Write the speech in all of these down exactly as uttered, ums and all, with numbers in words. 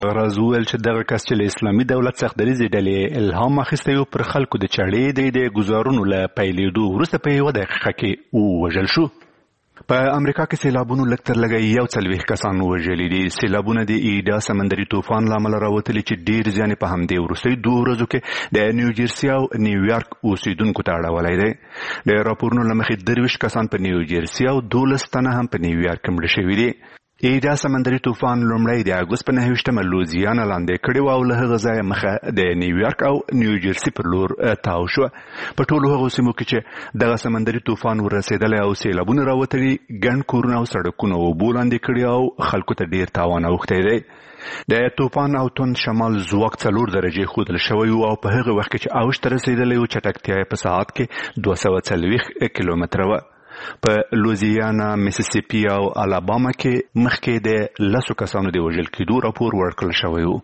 راز وویل چې دغه کس چې له اسلامي دولت څخه دریځې ډلې الهام اخیستی و پر خلکو د چړې د ګزارونو له پیلېدو وروسته په یوه دقیقه کې ووژل شو. په امریکا کې سیلابونو لږ تر لږه یو څلوېښت کسان وژلي دي. سیلابونه د ایډا سمندري طوفان له امله راوتلي چې ډېر زیان په همدې وروستیو دوو ورځو کې د نیوجرسي او نیویارک اوسیدونکو ته اړولی دی. د راپورونو له مخې درویشت کسان په نیوجرسي او دولس تنه هم په نیویارک کې مړه شوي دي. ایډا سمندري طوفان لومړی د اګوست په نهه ویشتمه لوزیانا لاندې کړې وه او له هغه ځایه مخه د نیویارک او نیوجرسي پر لور تاو شوه. په ټولو هغو سیمو کې چې دغه سمندري طوفان ورسېدلی او سیلابونه راوتلي ګڼ کورونه او سړکونه اوبو لاندې کړي او خلکو ته ډېر تاوان اوښتی دی. د طوفان او توند شمال ځواک څلور درجې ښودل شوی و او په هغه وخت کې چې اوج ته رسېدلی و چټکتیا یې په ساعت کې دوه سوه څلوېښت کیلومتره وه. په لوزیانا، میسیسیپي او الاباما کې مخکې د لسو کسانو د وژل کېدو راپور ورکړل شوی و.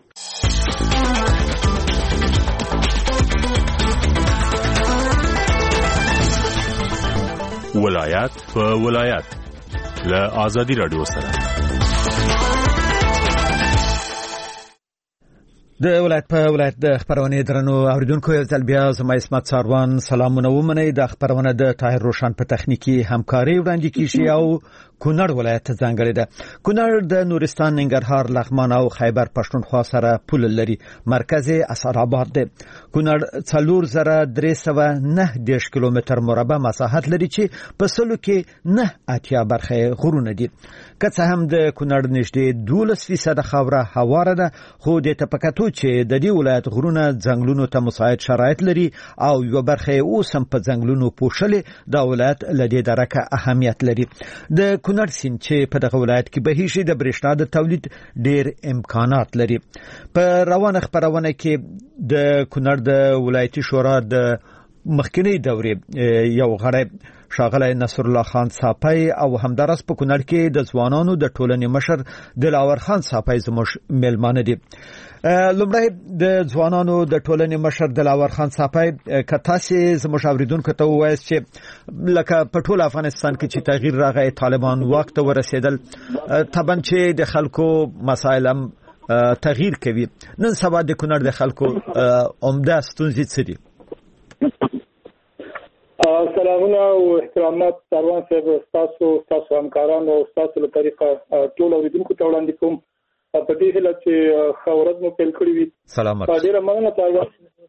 ولایت په ولایت له آزادي رادیو سره د ولایت په ولایت د خبرونه درنو اوریدونکو یو ځل بیا زما اسمت ساروان سلامونه ومنئ. د خبرونه د طاهر روشن په تخنیکی همکاري وړاندې کیږي او کونړ ولایت ځانګړی ده. کونړ د نورستان، ننګرهار، لغمان او خیبر پښتونخوا سره پول لري. مرکز اسعارآباد ده. کونړ څلور زره درې سوه نهه دېرش کیلومتر مربع مساحت لري چې په سلو کې نه اتیا برخه غرونه دي. که څه هم د کونړ نږدې دولس فیصده خاوره هواره ده، خو د تپکاتو چې د دې ولایت غرونه ځنګلونو ته مساعد شرایط لري او یو برخه اوس هم په ځنګلونو پوښلې د ولایت لدې درکه اهمیت لري. د کونړ سیند چې په دغه ولایت کې بهیږي د برېښنا د تولید ډېر امکانات لري. په روانه خبرونه کې د کونړ د ولایتي شورا د مخکنی دورې یو غړی ښاغلی نصر الله خان صافی او همدارس په کونړ کې د ځوانانو د ټولنې مشر دلاور خان صافی زموږ میلمانه دي. لومړی د ځوانانو د ټولنې مشر دلاور خان صافی که تاسې زموږ اوریدونکو ته ووایاست چې لکه په ټول افغانستان کې چې تغییر راغی، طالبان واک ته ورسېدل، طبعا چې د خلکو مسایل هم تغییر کوي، نن سبا د کونړ د خلکو عمده ستونزې څه دي؟ سلامونه او احترامات سروان صاحب، تاسو تاسو همکارانو او تاسو له طریقه ټول اوریدونکو ته وړاندې کوم په دې هیله چې ښه ورځ مو پیل کړې وي. سلامت. ډېره مننه تاسو.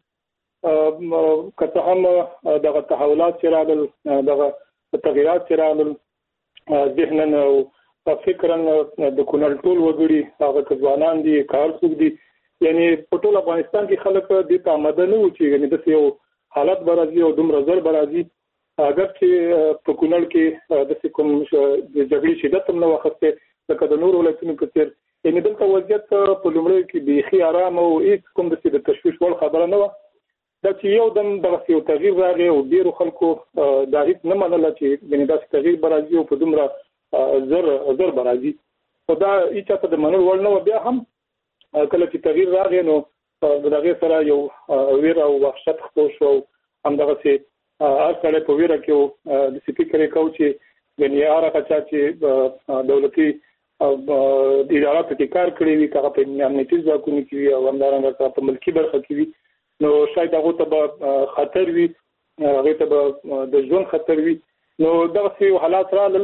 که څه هم دغه تحولات چې راغلل، دغه تغییرات چې راغلل ذهنا او فکرا د کونړ ټول وګړي، هغه که ځوانان دي که هر څوک دي، یعنی په ټول افغانستان کې خلک دې ته آماده نه وو چې یعنې داسې یو حالت به راځي او دومره زر به راځي. اگر چې په کونړ کې داسې کوم د جګړې شدت هم نه واخیستی لکه د نورو ولایتونو په څېر، یعنې دلته وضعیت په لومړیو کې بیخي ارام او هېڅ کوم داسې د تشویش وړ خبره نه وه. دا چې یو دم دغسې یو تغییر راغی او ډېرو خلکو دا هېڅ نه منله چې یعنې داسې تغییر به راځي او په دومره زر زر به راځي. خو دا هېچا ته د منلو وړ نه وه. بیا هم کله چې تغییر راغی نو د هغې سره یو ویر او وحشت خپور شو او همدغسې هر سړی په ویره کې و. داسې فکر یې کوو چې یعنې هر هغه چا چې دولتي اداراتو کې کار کړی وي، که هغه په امنیتي ځواکونو کې وي او همدارنګه په ملکي برخه کې وي، نو شاید هغو ته به خطر وي، هغې ته به د ژوند خطر وي. نو دغسې یو حالات رالل.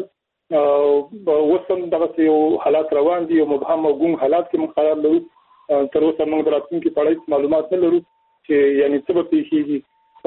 اوس هم دغسې یو حالات روان دي، یو مبهم او ګونګ حالات کې موږ قرار لرو. تر اوسه موږ د راتلونکي په اړه معلومات نه لرو چې یعنې څه به پېښېږي.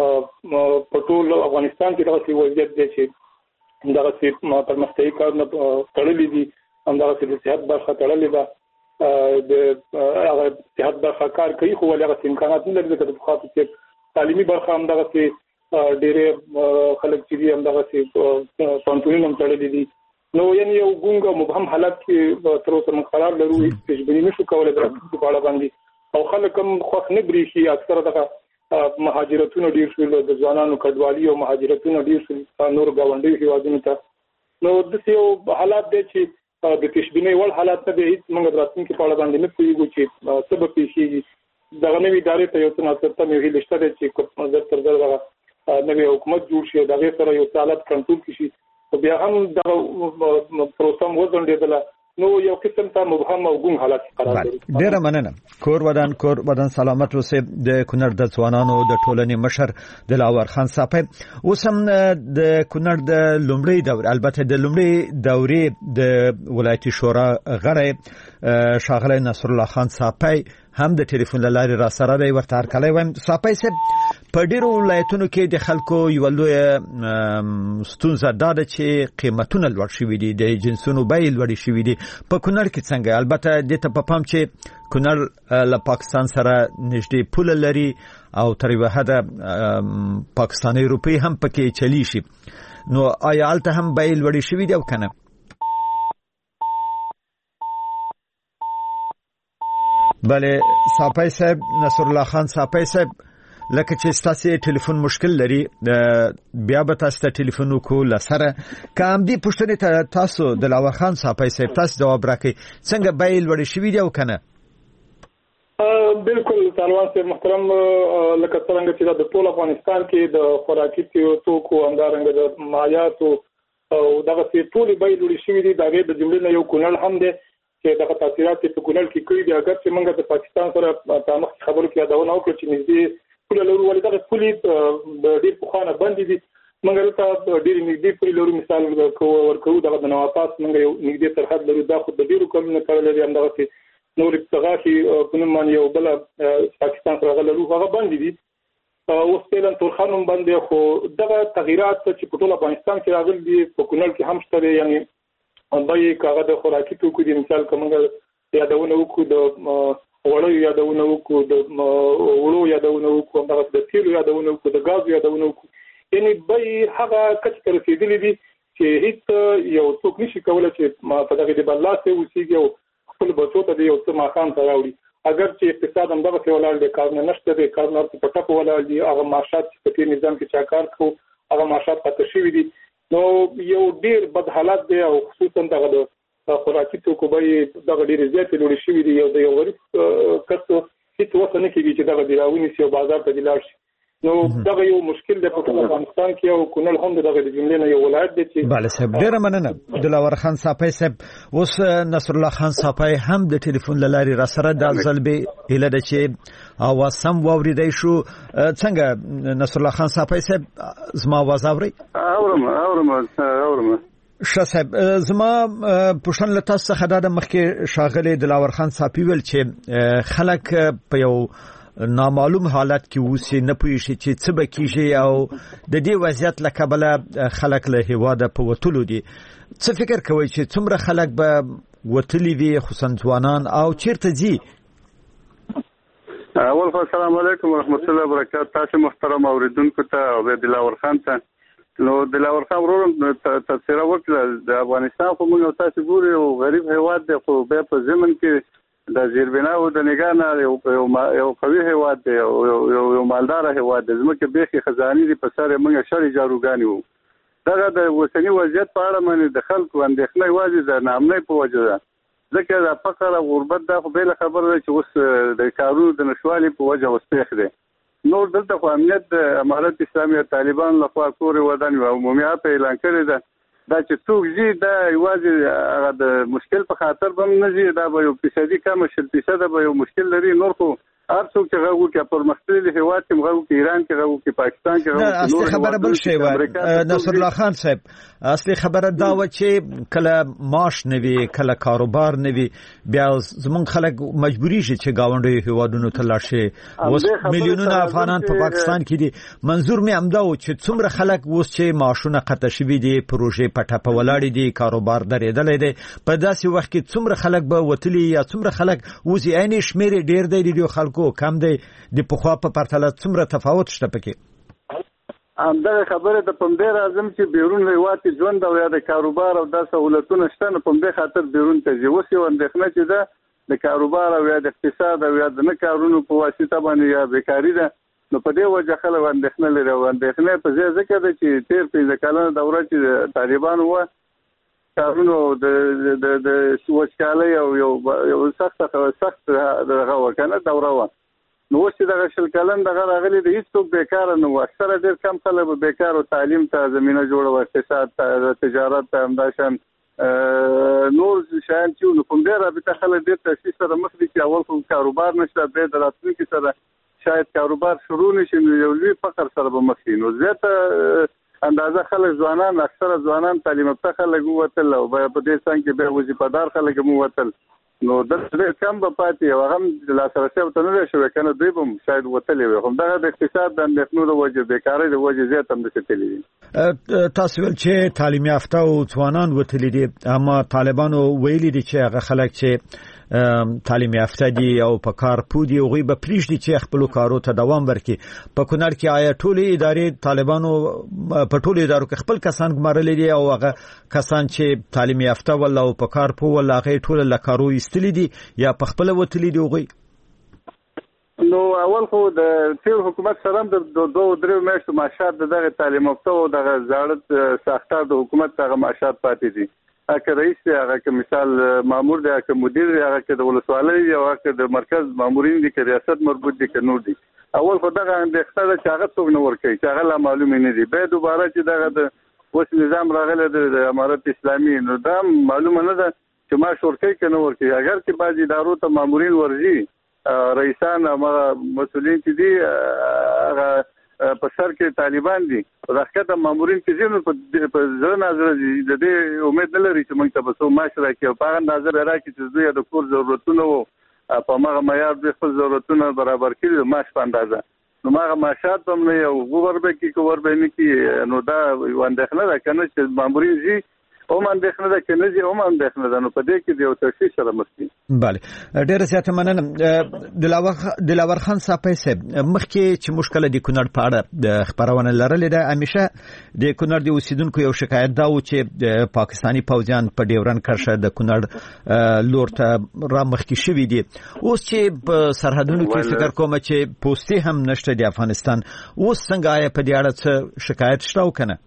په ټول افغانستان کې دغسې وضعیت دی چې دغسې پرمختیایي کارونه تړلي دي، همدغسې د صحت برخه تړلې ده. د هغه صحت برخه کار کوي خو ولې هغسې امکانات نه لري ځکه د پخوا په څېر تعلیمي برخه همدغسې ډېرې خلک چې دي همدغسې پوهنتونونه هم تړلي دي. نو یعنې یو ګونګ او مبهم حالت کې تر اوسه موږ قرار لرو، هېڅ پېشبیني نه شو کولی د راتلونکي په اړه باندې. او خلک هم خوښ نه برېښي. اکثره دغه مهاجرتونه ډېر شول، د ځوانانو کډوالي او مهاجرتونه ډېر شول نورو ګاونډیو هېوادونو ته. نو داسې یو حالات دی چې د پیشبینۍ وړ حالات نه دی. هېڅ موږ د راتلونکي په اړه باندې نه پوهېږو چې څه به پېښېږي. دغه نوې ادارې ته یو څه ناڅرته مې هیلې شته دی چې زر تر زر دغه نوی حکومت جوړ شي، د هغې سره یو څه حالات کنټرول کړي شي. خو بیا هم دغه پروسه هم وځنډېدله نو یو قسم ته مبهم او ګونګ حالت قرار لري. ډیره مننه. کور ودان کور ودان سلامت اوسه. د کونړ د ځوانانو د ټولنې مشر دلاور خان صاحب اوس هم د کونړ د لومړی دور البته د لومړی دورې د ولایتي شورا غړی شاغلی نصر الله خان صاحب هم د ټلیفون لارې را سره دی ورته هرکلی وایم. صاحب صاحب په ډیرو ولایتونو کې د خلکو یو لوی ستونزه دا ده چې قیمتونه لوړ شوي دي، د جنسونو بیې لوړې شوي دي. په کونړ کې څنګه؟ البته دې ته په پام چې کونړ له پاکستان سره نږدې پوله لري او تر یوه حده پاکستاني روپۍ هم پکې چلی شي، نو آیا هلته هم بیې لوړې شوي دي او که نه؟ بله صاحب صاحب نصر الله خان صاحب صاحب لکه چې ستاسو ټلیفون مشکل لري بیا به تاسو ته ټلیفون وکړو لسره که هم دې پوښتنې ته تاسو دلاور خان صاحب صاحب تاسو جواب راکړئ څنګه بیې لوړې شوي دي او که نه؟ بالکل طالبان صاحب محترم، لکه څنګه چې د ټول افغانستان کې د خوراکي توکو همدارنګه د مایعاتو او دغه ټولې بیې لوړې شوي دي. د هغې د جملې نه یو کونړ هم دی چې دغه تاثیرات په کونړ کې کړي دي. اگر چې موږ د پاکستان سره په مخکې خبرو کې یادونه وکړو چې نږدې پوله لرو، ولې دغه پولې د ډېر پخوانه بندې دي. موږ دلته ډېرې نږدې پولې لرو، مثال ورکوو دغه د نواپاس موږ یو نږدې سرحد لرو، دا خو د ډېرو کلونو تړلی دی. همدغسې نورې څغاشي په نوم باندې یو بله پاکستان سره هغه لرو، هغه بندې دي. اوس فعلا تورخان هم بند دی، خو دغه تغیرات چې په ټول افغانستان کې راغلي دي په کونړ کې هم شته دی. یعنې بیې که هغه د خوراکي توکو دي، مثال که موږ یادونه وکړو د وړیو یادونه وکړو، د وړو یادونه وکړو، همدغسې د تیلو یادونه وکړو، د ګازو یادونه وکړو، یعنې بیې هغه کچې ته رسېدلې دي چې هېڅ یو څوک نشي کولی چې په دغې د برلاسې اوسېږي او خپل بچو ته د یو څه ماښام ته راوړي. اگر چې اقتصاد همدغسې ولاړ دی، کارونه نشته دی، کارونه هر څه په ټپه ولاړ دي. هغه معاشات چې په تېر نظام کې چا کار کوو هغه معاشات قطع شوي دي. نو یو ډېر بد حالت دی او خصوصا دغه د خوراکي توکو بیې دغه ډېرې زیاتې لوړې شوي دي. یو د یو غریب کس هېڅ وسه نه کېږي چې دغه دې راونیسي او بازار ته دې لاړ شي. نو دغه یو مشکل دی په ټول افغانستان کې او کونړ هم د دغه د جملې نه یو ولایت دی چې بله صاحب ډېره مننه دلاور خان صاحب صاحب. اوس نصر الله خان صاحب هم د ټلیفون له لارې را سره دا ځل به هیله ده چې اواز سم واورېدی شو. څنګه نصر الله خان صاحب صاحب زما اواز اورئ؟ اورم اورم اورم ښه صاحب، زما پوښتنه له تاسو څخه دا ده، مخکې ښاغلی دلاور خان صاحب ویل چې خلک په یو نامعلوم حالت کې اوسي، نه پوهېږي چې څه به کېږي او د دې وضعیت له کبله خلک له هېواده په وتلو دي. څه فکر کوئ چې څومره خلک به وتلي وي خصوصا ځوانان او چیرته ځي؟ اول خو السلام علیکم ورحمت الله وبرکاته. تاسو محترم اوریدونکو ته او دلاور خان ته نو دلاور خان ورور تفسیر وکړه د افغانستان خو موږ تاسو ګوري او غریب هیواد دی، خو بیا په زمن کې د زیربنا او د نگاه نه یو قوي هیواد دی، یو مالدار هیواد دی. زموږ بیخي خزاني دي په سر موږ شړې جاروګانې وو. دغه د اوسني وضعیت په اړه باندې د خلکو اندېښنه یوازې د ناامنۍ په وجه ده، ځکه د فقر او غربت دا خو بېله خبره ده چې اوس د کارونو د نشوالي په وجه اوس پېښ دی. نور دلته خو امنیت د امارت اسلامي او طالبان لخوا کورې ودانې او عمومیت اعلان کړې ده. دا چې څوک ځي دا یوازې هغه د مشکل په خاطر به هم نه ځي، دا به یو فیصدي کمه شل فیصده به یو مشکل لري. نور خو هر څوک چې غږ وکړي پرمختللي هېواد کې غږ وکړي، ایران کې غږ وکړي، پاکستان کې غږ وکړي. اصلي خبره بل شی وه نصر الله خان صاحب، اصلي خبره دا وه چې کله معاش نه وي، کله کاروبار نه وي، بیا زمونږ خلک مجبورېږي چې ګاونډیو هېوادونو ته لاړ شي. اوس میلیونونه افغانان په پاکستان کې دي. منظور مې همدا و چې څومره خلک اوس چې معاشونه قطع شوي دي، پروژې په ټپه ولاړې دي، کاروبار درېدلی دی، په داسې وخت کې څومره خلک به وتلي یا څومره خلک اوس یې عین شمېر یې ډېر دی، د خلکو کم دی، د پخوا په پرتله څومره تفاوت شته پکې؟ همدغه خبره ته په همدې راځم چې بیرون هېواد کې ژوند او یا د کاروبار او دا سهولتونه شته، نو په همدې خاطر بیرون ته ځي. اوس یو اندېښنه چې ده د کاروبار او یا د اقتصاد او یا د نه کارونو په واسطه باندې یا بیکاري ده، نو په دې وجه خلک اندېښنه لري. او اندېښنه په ځای ځکه ده چې تېر پنځه کلنه دوره چې طالبانو وه، کارونو د وچکالۍ او یو سخته سخت دغه وه که نه دوره وه. نو اوس چې دغه شل کلن دغه راغلي د هېڅوک بیکاره نه وو، اکثره ډېر کم خلک به بیکار او تعلیم ته زمینه جوړه وه، اقتصاد ته، تجارت ته، همداشان نور شایان چې نو کوم ډیر رابطه خلک د تاسیس سره مخ دي چې اول کوم کاروبار نشته به د راتلونکي سره شاید کاروبار شروع نشي نو یو لوی فقر سره به مخ شي نو زیاته اندازه خلک ځوانان اکثره ځوانان تعلیم یافته خلک ووتل او په دې څنګه کې به وظیفه‌دار خلک مو ووتل نو د کم په پاتې او هم د لاسرسي او تنوع شوی کنه دوی هم شاید وتلې وي هم دا د اقتصاد د اندېښنو د وجه بیکارۍ د وجه زیات هم دستلې دي تاسو ول چې تعلیم یافته او ځوانان وتلې دي اما طالبانو ویلي دي چې هغه خلک چې تعلیم یافته دي او په کار پودي او غي به پریږدي چې خپل کارو ته دوام ورکړي په کونړ کې آیا ټولې ادارې طالبانو په ټولو ادارو کې خپل کسان ګمارلې دي او هغه کسان چې تعلیم یافته ول او په کار پو ول هغه ټول لکارو استلې دي یا په خپل وتلې دي وغي نو اول خو د تیر حکومت سره د دوه درې میاشتو معاشات دغه تعلیم یافته او دغه زاړه ساختار د حکومت دغه معاشات پاتې دي اګه رئیس هغه که مثال مامور دی هغه مدیر دی هغه د ولسوالۍ او هغه د مرکز مامورین دي که ریاست مربوط دي که نور دي اول خو دغه اندېښنه چې هغه څوک نه ورکوي چې هغه لا معلومه نه دي به دوباره چې دغه د اوس نظام راغلی د امارت اسلامي نو دا معلومه نه ده چې ما شورکۍ که نه ورکوي اگر چې بعض ادارو ته مامورین ورځي رئیسان هغه مسؤلین چې دي هغه په سر کې طالبان دي او د حقیقت مامورین کې ځینو په ځړ نظر د دې امید نه لري چې موږ ته به څو معاش راکړي او په هغه نظر راکړي چې دوی د کور ضرورتونه او په هغه معیار د خپل ضرورتونه برابر کړي د معاش په اندازه نو هغه معاشات هم نه یو غوړ به کې کور به نه کې نو دا اندېښنه ده کنه چې مامورین زی او من اندېښنه ده چې نه زی او من اندېښنه ده نو په دې کې د یو تشویش سره مخ دي بله ډېر زیات مننه دلاور دلاور خان صاحب مخکې چې مشکل د کونړ په اړه د خبرونه لرلې ده همیشه د کونړ د اوسیدونکو یو شکایت دا و چې د پاکستانی پوځیان په ډیورن کرښه د کونړ لور ته را مخکې شوي دي اوس چې په سرحدونو کې فکر کوم چې پوسټي هم نشته د افغانستان اوس څنګه آیا په دې اړه څه شکایت شته او کنه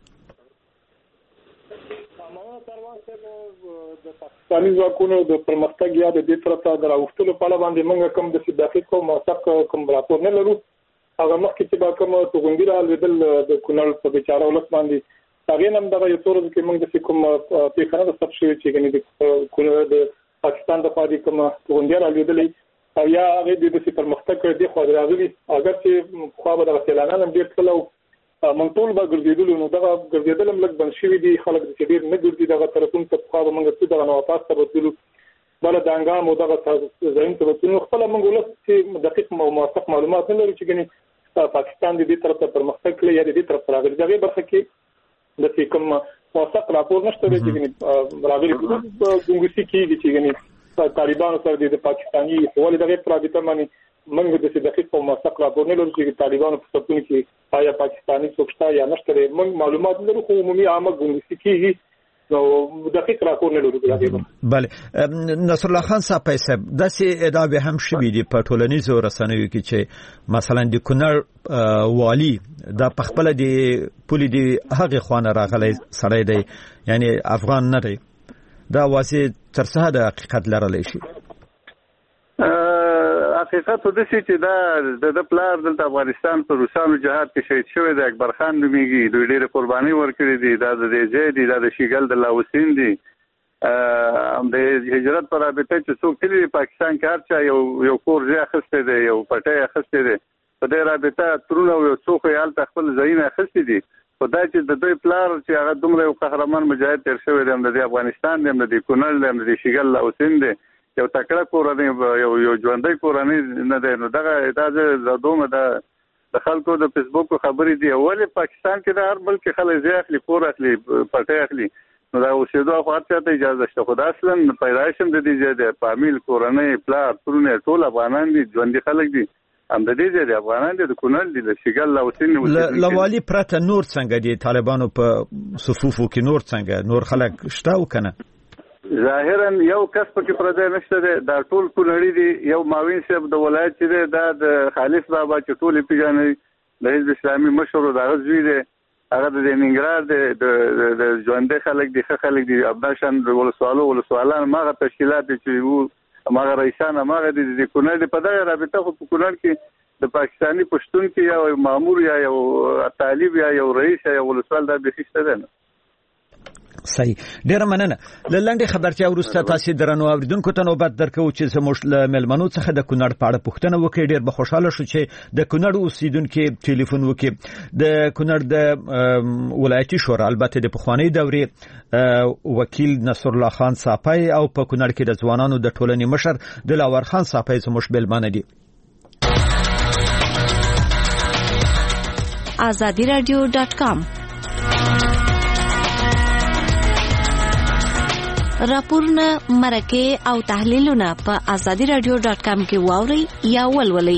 پاکستاني ځواکونو د پرمختګ یا د دې طرفه د راوستلو په اړه باندې موږ کوم د دقیق او موثق کوم راپور نه لرو هغه مخکې چې با کوم توغندي را لیدل د کونړ په بیچاره ولس باندې هغه نن دغه یو تور کې موږ د کوم پیښه د سب شوی چې غني د کونړ د پاکستان د خاري کوم توغندي را لیدل او یا هغه د دې پرمختګ کړ د خو راغلي اگر چې خو به د اعلانان ډیر کلو منطول به ګرځیدل نو دغه ګرځیدل هم لږ بند شوي دي خلک چې ډېر نه ګرځي دغه طرفونو ته خو به موږ څه دغه نواپاس ته بتلو بل د انګام او دغه ځین ته بتلو خپل موږ ولس چې دقیق او موثق معلومات نه لري چې ګني پاکستان د دې طرف ته پرمختګ کوي یا د دې طرف راغلي دغه برخه کې د کوم موثق راپور نشته چې ګني راغلي ګونګسي کیږي چې ګني طالبانو سره د پاکستاني ولې دغه پرابطه باندې منګ د دقیق او موثق راپور نه لري چې طالبانو په سپون کې آیا پاکستاني څوکشتا یا نشته موږ معلومات لرو خو عمومي عامه ګونګسي کیږي نو دقیق راپور نه لرو بله نصر الله خان صاحب داسې ادعا به هم شوي دي په ټولنیزو رسنیو کې چې مثلا د کونړ والی دا په خپل د پولی دی هغه خوانه راغلی سړی دی یعنی افغان نه دی دا واسه تر څه د حقیقت لرلی شي حقیقت د څه چې دا د پلار د افغانستان په روسانو جهاد کې شهید شوی د اکبر خان نومېږي دوی ډېر قرباني ورکړي دي دا د دې دي دا د شیګل د لاوسین دي ام د هجرت پر رابطه چې څوک تللی پاکستان کې هر چا یو یو کور ځای اخیستی دی یو پټی اخیستی دی په دې رابطه ترونه یو څوک یې هلته خپل ځایونه اخیستي دي خو دا چې د دوی پلار چې هغه دومره یو قهرمان مجاهد تېر شوی دی هم د افغانستان دی هم د کونړ دی هم د شیګل لاوسین دی یو تکړه کورنۍ یو یو ژوندۍ کورنۍ نه دی نو دغه دا زه دومره د خلکو د فیسبوک خبرې دي ولې پاکستان کې د هر بل کې خلک ځای اخلي کور اخلي پټی اخلي نو دا اوسېدو خو هر چا ته اجازه شته خو دا اصلا پیدایش هم د دې ځای دی فامیل کورنۍ پلار ترونه ټول افغانان دي ژوندي خلک دي هم د دې ځای دی افغانان دي د کونړ دي د شیګل لاوسین له والي پرته نور څنګه دي طالبانو په صفوفو کې نور څنګه نور خلک شته او کنه ظاهرا یو کس پکې پردی نشته دی دا ټول کونړي دي یو ماوین صاحب د ولایت چې دی دا د خالص بابا چې ټولې پیژني د حزب اسلامي مشر دغه زوی دی هغه د ننګرهار د د ژوندۍ خلک دي ښه خلک دي ابداشان د ولسوالو ولسوالان ماغه تشکیلات چې وو ماغه رئیسان ماغه د کونړ په دغه رابطه خو په کونړ کې د پاکستاني پښتون کې یا مامور یا یو طالب یا یو رئیس یا ولسوال دا به هیڅ نه صحیح ډیر مننه لنډه خبرتیا ورسته تاسو درنو اوریدونکو ته نوبت درکو چې زموږ له ملمنو څخه د کونړ په اړه پوښتنه وکړي ډیر به خوشاله شو چې د کونړ اوسیدونکو ټلیفون وکړي د کونړ د ولایتي شورا البته د پخوانی دورې وکیل نصر الله خان صافی او په کونړ کې د ځوانانو د ټولنې مشر دلاور خان صافی زموږ ملمنه دي azadi radio dot com راپورونه مرکه او تحلیلونه په azadi radio dot com کې واوري یا ولولئ.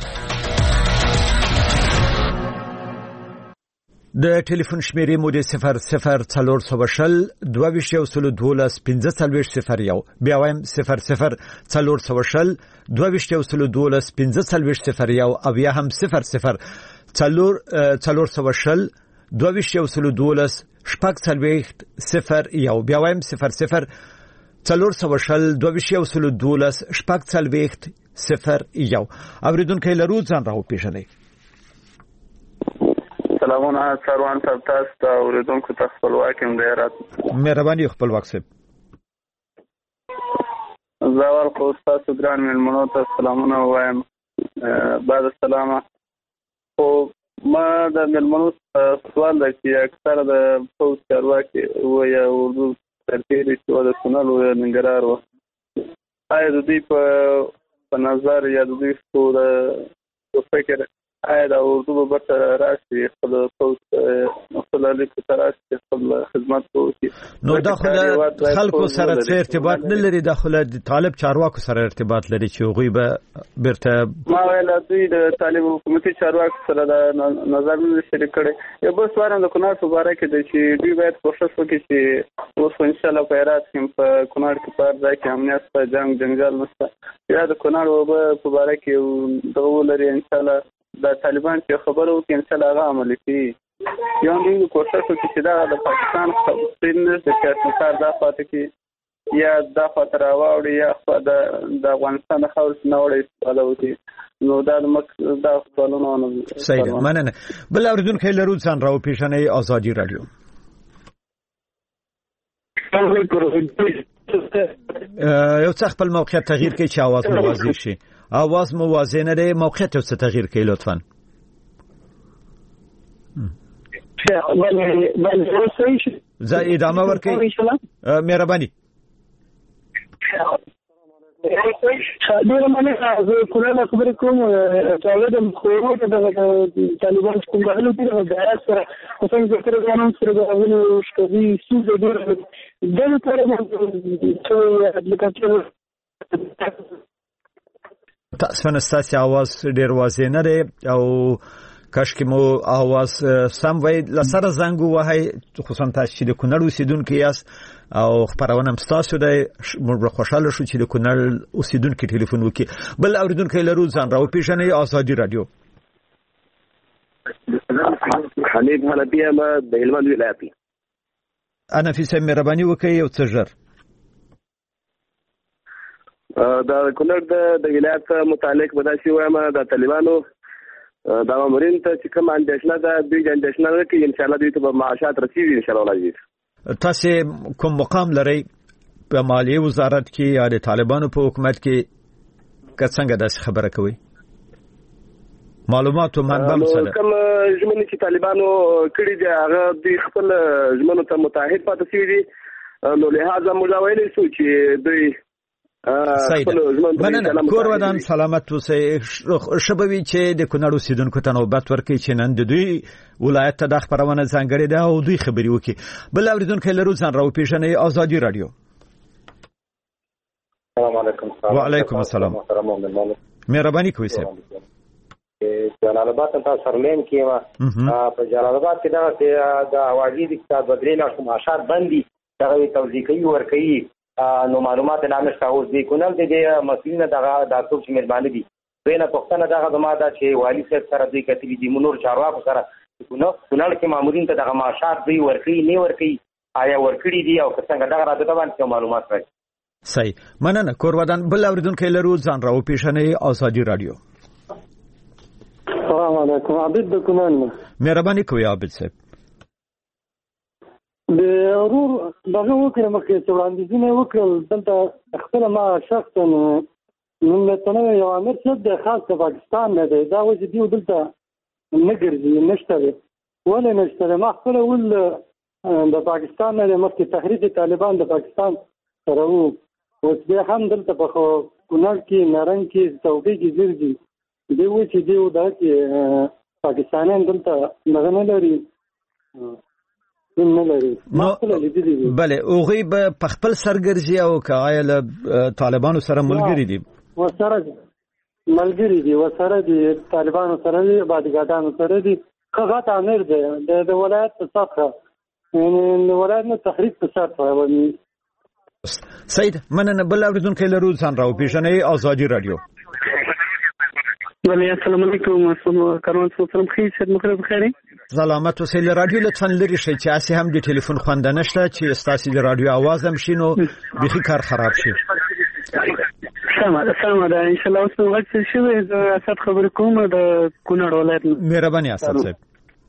د ټلیفون شمیرې مو د صفر صفر څلور سوه شل دوه ویشت یو سل دولس پنځه څلوېښت صفر یو بیا وایم صفر صفر څلور سوه شل دوه ویشت یو سل دولس پنځه څلوېښت صفر یو او یا هم صفر صفر څلور څلور سوه شل دوه ویشت یو سل دولس شپږ څلوېښت صفر یو بیا وایم صفر صفر څلور سوه شل دوه ویشت یو سل دولس شپږ څلوېښت صفر یو اوریدونکو لرو ځان راو پیژنئ. سلامونه سروان صاحب تاسو ته اوریدونکو ته خپلواک یم د هرات مهرباني خپلواک صاحب. زاور خو تاسو ګران ملمنو ته سلامونه وایم بعد السلامه. خو ما د ملمنو سوال دی چې اکثره د پوز چارواکي و یا اردو سرتیري چې د کونړ و یا ننګرهار و آیا د دوی په نظر یا د دوی په فکر آیا د اردو به برته راشي خپل پوز خپل اړیکو ته راشي خپل خدمت وکړي نو دا خو خلکو سره څه ارتباط نه لري د خپل طالب چارواکو سره ارتباط لري چې هغوی به برته ما ویل دوی د طالب حکومتي چارواکو سره د نظرونه شریک کړي یو بل سوال د کونړ په اړه کې دی چې دوی باید کوشش وکړي چې اوس ان شاء الله په هرات کې په کونړ کې په ځای کې امنیت په جنگ جنجال نشته یا د کونړ وبه په اړه کې دغه لري ان شاء الله د طالبان چې خبرو کې ان شاء الله هغه عملي کوي یو دوی کوشش وکړي چې دا د پاکستان خپل د سیاست دا خاطر کې یا دا خاطر راوړي یا د افغانستان د خاورې نه وړي استفاده وکړي نو دا د مک دا خپلونه نه صحیح مننه. بل اوریدونکو لرو ځان راو پیژنئ azadi radio. یو څه خپل موقعیت تغییر کړئ چې आवाज مو واضح شي. आवाज مو واضح نه دی موقعیت یو څه تغییر کړئ لطفا. زه ادامه ورکړئ مهرباني. ډیره مننه زه کورنه خبرې کوم چې د مخورو د طالبان کوم غلو دي د هرات سره څنګه ذکر غواړم سره د غلو شتوي سوز ډیره د کارو چې تاسو نه ستاسو आवाज ډیر واضح نه دی او کاش کې مو आवाज سم وای لسره زنګ وای خصوصا تاسو چې د کونړ اوسیدونکو یاست او خبرونه هم تاسو د موږ خوشاله شو چې د کونړ اوسیدونکو ټلیفون وکړي. بل اوریدونکو لرو ځان راو پیژنئ azadi radio. حمید حنفی ما د هلمند ولایت انا فی سم مهرباني وکړئ یو څه ژر. د کونړ د ولایت متعلق بداسي وایم د طالبانو دا مامورین ته چې کوم اندېښنه ده دوی اندېښنه لري چې ان شاء الله دوی ته معاشات رسیږي ان شاء الله عزیز. تاسو کوم مقام لرئ په مالیه وزارت کې یا د طالبانو په حکومت کې که څنګه داسې خبره کوي معلومات او منبع سره کوم ژمنې چې طالبانو کړي دي هغه دوی خپل ژمنو ته متحد پاتې شوي دي نو لهدا موږ ویلی شو چې دوی سید مننه کور ودان سلامت اوسئ. شبوي چې د کونړ اوسیدونکو ته نوبت ورکړي چې نن د دوی ولایت ته د خبرونه ځانګړې ده او دوی خبري وکړي. بل اوریدونکو لرو ځان راو پیژنئ azadi radio. السلام علیکم. وعلیکم السلام. مهرباني کوئ صاحب. جلال آباد ته سرلین کې ما په جلال آباد کې دا د اواجی د اقتصاد بدري لا معاشات بندي دغه توزیع کوي ور کوي نو معلومات نه نشته اوس دی کونل د مسؤلین دغه د ټول چې مهرباني دي بینه پښتنه دغه دما دا چې والی صاحب سره دوی کتلی دي منور چارواکو سره کونل کونل کې مامورین ته دغه معاشات دوی ورکړي نه ورکړي آیا ورکړي دي او څنګه دغه راځي باندې معلومات راځي. صحیح مننه کور ودان. بل اوریدونکو لرو ځان راو پیژنئ azadi radio. السلام علیکم عبد د کونل. مهرباني کوئ عبد صاحب. د ورور دغه وکړه مخکې چې وړاندیزونه وکړل دلته خپل ما شخصا ملتونه یو امر څه د خاص د پاکستان نه دی دا وځي دی دلته نه ګرځي نشته دی ولې نشته ما خپل ول د پاکستان نه مخکې تحریک طالبان د پاکستان سره وو اوس به هم دلته په کونړ کې نارنج کې توګه کې ګرځي دی و چې دی دا کې پاکستانیان دلته نه نه لري نو بله اوغي په خپل سرګرځي او کایل طالبانو سره ملګری دي وسره ملګری دي وسره دي طالبانو سره دي بادګاټانو سره دي خغات امر دي د ولایت په سطح یعنی د ولایت نه تحریک په سطح ونی سید مننه بل اوریدونکو لرو ځان راو پیژنې آزادی رادیو ولی السلام علیکم السلام کاروان سلام خیر ست مخرب خیری سلامت وسیله رادیو لطفا لري شي چې اسی هم د ټلیفون خوند نشته چې استاسي د رادیو आवाज هم شینو بخي کار خراب شي سلام سلام ده ان شاء الله اوس وخت شوی د اسد خبر کوم د کونړ ولایت مهرباني اسد صاحب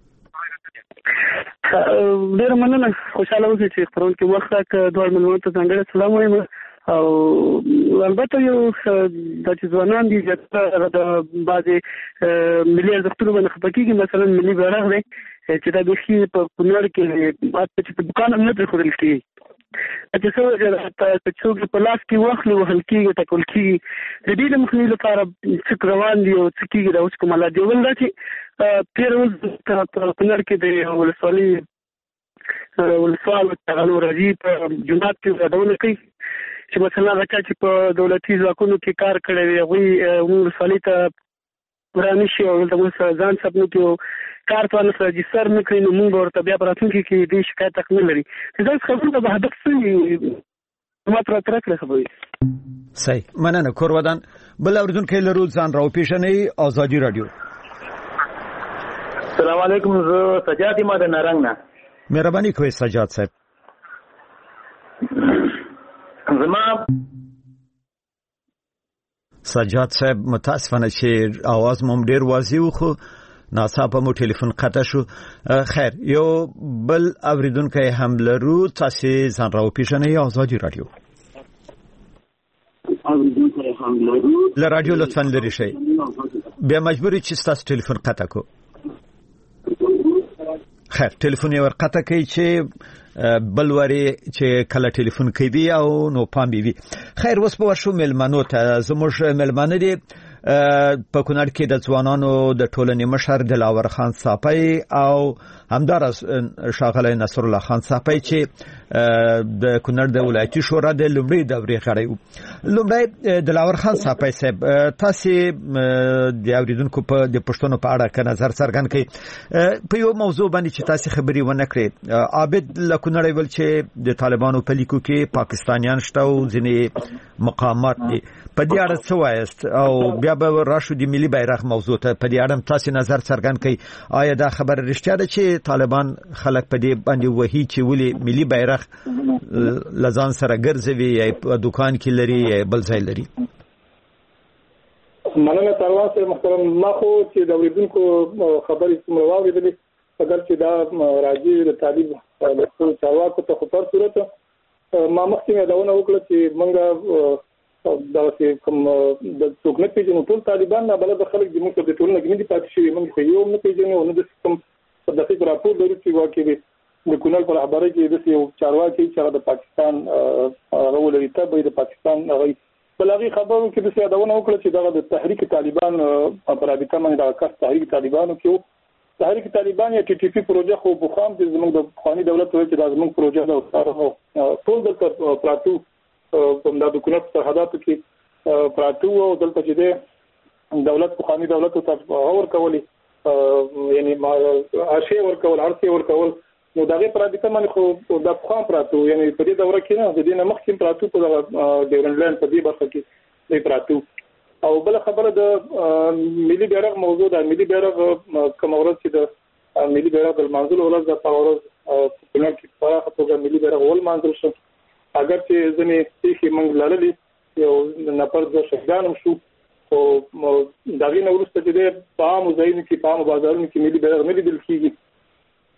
ډیر مننه خوشاله اوسئ چې خبرون کې وخت راک دوه مليون ته څنګه سلام وایم او البته یو د ځوانان دي چې د بعضي ملي ارزښتونو باندې خپکیږي مثلا ملي بیرغ دی چې دا د شي په کونړ کې ماته چې په دکان نه پرې خورل کیږي چې څو چې په لاس کې واخلي وهل کیږي ټکول کیږي د دې مخنیوي لپاره څه روان دي او څه کیږي دا اوس کومه دی ول دا چې پیر اوس په کونړ کې د ولسوالي ولسوال تغلو راځي په جمعات کې غډونه کوي چې مثلا راځي چې په دولتي ځواکونو کې کار کړی وي هغه موږ سالي ته ورانه شي او د موږ ځان سپنو کې کار ته نه رجستر نه کړي نو موږ ورته بیا پراتونکو کې دې شکایت تک نه لري چې دا خبره به هدف څه ماته ترکه خبري صحیح مننه کور ودان بل اوریدونکو لرو ځان راو پیژنې آزادی رادیو السلام علیکم زه سجاد ما د نارنګ نه مهرباني کوئ سجاد صاحب زما سجاد صاحب متاسفانه چې आवाज مو ډیر واضح خو ناڅاپه مو ټلیفون قطع شو خیر یو بل اوریدونکو هم لرو تاسو ځان راو پیژنې آزادی رادیو ل رادیو لطفا لري شي بیا مجبوری چې تاسو ټلیفون قطع کو خیر ټلیفون یې ورقطع کوي چې بلوري چې کله ټلیفون کوي او نو پام بي خیر وس په ورشو ملمنو ته زموږ ملمنه دي په کونړ کې د ځوانانو د ټولنې مشر دلاور خان صاحب او همدار شاغله نصر الله خان صاحب چې د کونړ د ولایتي شورا د لومړي دورې غړی لومړی دلاور خان صاحب صاحب تاسو د اوریدونکو په د پښتون په اړه ک نظر څرګند کړئ په یو موضوع باندې چې تاسو خبري ونه کړې عابد لکونړ ویل چې د طالبانو په لیکو کې پاکستانیان شته او ځینې مقامات دي په دې اړه څه وایست او بیا به راشو د ملي بیرغ موضوع ته په دې اړه تاسو نظر څرګند کړئ آیا دا خبر رښتیا ده چې طالبان خلک په دې باندې وਹੀ چې ولي ملي بیرغ لزان سره ګرځوي یا په دکان کې لري یا بل ځای لري مننه تاسو محترم ما خو چې د اوریدونکو خبرې څومره واورېدلې اگر چې دا راځي د طالب د چارواکو ته خبر صورت ما مخکې دا ونه وکړه چې منګه دا چې کوم د څوک نه پیژنو ټول طالبان نه بل د خلک د موږ د ټول نه کې پاتې شي موږ خو یو نه پیژنو نو د کوم د دغه راپور درو چې واکې د کونړ پر خبره کې د یو چارواکي چې د پاکستان غوړې ته به د پاکستان غوي بلغي خبرو کې د سیادونه وکړه چې دغه د تحریک طالبان په رابطه باندې د کس تحریک طالبانو کې تحریک طالبان یا ټي ټي پی پروژه خو بخام د زموږ د خواني دولت وایي چې د زموږ پروژه د ټول د پلاتو په د کونړ په سرحداتو کې پراتو او دلته چې د دولت په خواني دولت ته اور کولی یعنی ما اشي ور کول ارسي ور کول نو دغه پرادیته باندې خو د خام پراتو یعنی په دې دوره کې نه د دې نه مخکې پراتو په ډیورنډ په دې برخه کې د پراتو او بل خبره د ملي بیرغ موضوع د ملي بیرغ کوم ورځ چې د ملي بیرغ د منځل ورځ د پاورز په نړۍ کې په توګه ملي بیرغ ول منځل شو اگر چې ځنې چې موږ لړلې یو نفر د شهیدانم شو او دغه نو ورسته چې په عام ځایونو کې په عام بازارونو کې ملي بیرغ نه لیدل کیږي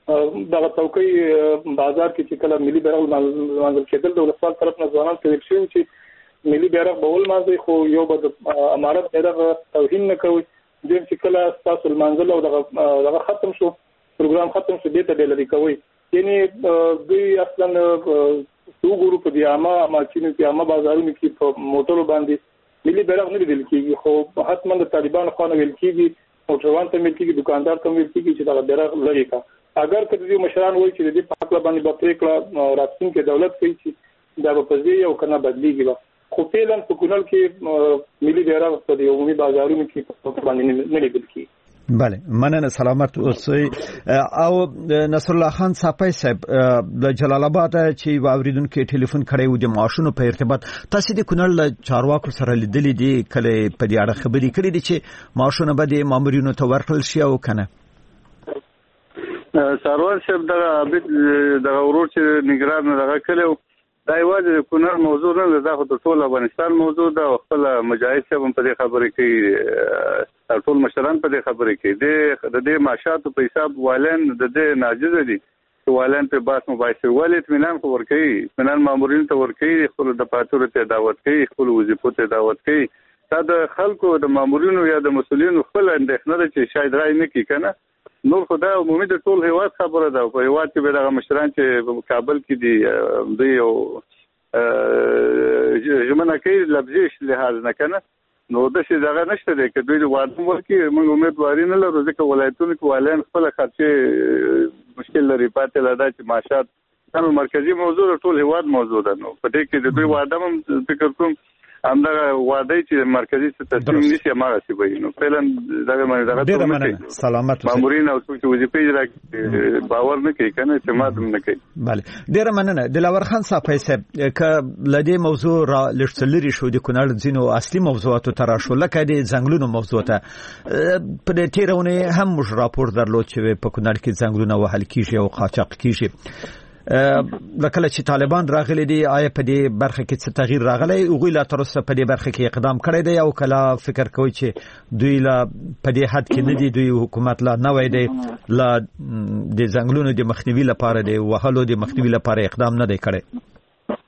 دغه څوکۍ بازار کې چې کله ملي بیرغ منځل کېدل د ولسوال طرف نه ځوانان ته ویل شوي چې ملي بیرغ به ولمانځي خو یو به د امارت دغه توهین نه کوي دیم چې کله تاسو منځل او دغه دغه ختم شو پروګرام ختم شو دې ته ډېر لري کوي یعنی دوی اصلا وګورو په دې عامه ماشینو کې عامه بازارونو کې په موټرو باندې ملي بیرغ نه لیدل کېږي خو حتما د طالبانو خو نه ویل کېږي موټروان ته ویل کېږي دکاندار ته ویل کېږي چې دا بیرغ لري کا اگر کله دې مشران وایي چې دې په خپل باندې په پریکړه راتلونکي دولت کوي چې دا په پزې او کنه بدلیږي خو فعلا په کونړ کې ملي بیرغ په دې عمومي بازارونو کې په باندې نه لیدل کېږي. بله مننه سلامت اوسئ. او نصر الله خان صافی صاحب د جلال آباد چې واوریدونکو ټلیفون کړی و د معاشونو په ارتباط تاسو د کونړ له چارواکو سره لیدلې دي کله په دې اړه خبرې کړې دي چې معاشونه به د مامورینو ته ورکړل شي او کنه؟ سروان صاحب دغه دغه ورور چې نگران دغه کړو دا یوازې د کونړ موضوع نه ده خو د ټول افغانستان موضوع ده او خپل مجاهد صاحب په دې خبرې کوي ټول مشران په دې خبرې کوي د دې معاشاتو په حساب والین د دې ناجز دي چې والین په باس مباحثه ولې اطمینان خو ورکوي اطمینان مامورین ته ورکوي خپل د پاتورو ته دعوت کوي خپل وظیفو ته دعوت کوي دا د خلکو د مامورینو یا د مسولینو خپل اندېښنه ده چې شاید رای نه کوي کنه نور خدای عمومي د ټول هیواد خبره ده په هیواد کې به دغه مشران چې په کابل کې دي دوی یو ژمنه کوي لفظي لحاظ نه کنه نو د شي دغه نشته دی که دوی د واده ورکي موږ امیدواري نه لرو ځکه ولایتونو کې والین خپل خرچې مشکل لري پاتې لاده چې معاشات هم مرکزی موضوع ټول هیواد موضوع ده نو په دې کې د دوی واده هم فکر کوم همدغه واده چې مرکزی څخه تصمیم نیسي ما غسي وي نو فعلا دغه باندې دغه ډیر مننه سلامت مامورین او څوک وظیفه اجرا باور نه کوي کنه اعتماد نه کوي. بله ډیر مننه دلاور خان صافی صاحب ک لدی موضوع را لښتلری شو د کونړ ځینو اصلي موضوعاتو تر شو لکه د ځنګلونو موضوع ته په دې تیرونه هم موږ راپور درلود چې په کونړ کې ځنګلونه وهل کیږي او قاچاق کیږي لکه چې طالبان راغلي دي آیا په دې برخه کې څه تغییر راغلی او غوی لا تر اوسه په دې برخه کې اقدام کړی دی او کله فکر کوي چې دوی لا په دې حد کې نه دي دوی حکومت لا نه وای دی لا د ځنګلونو د مخنیوي لپاره دی وهلو د مخنیوي لپاره اقدام نه دی کړی؟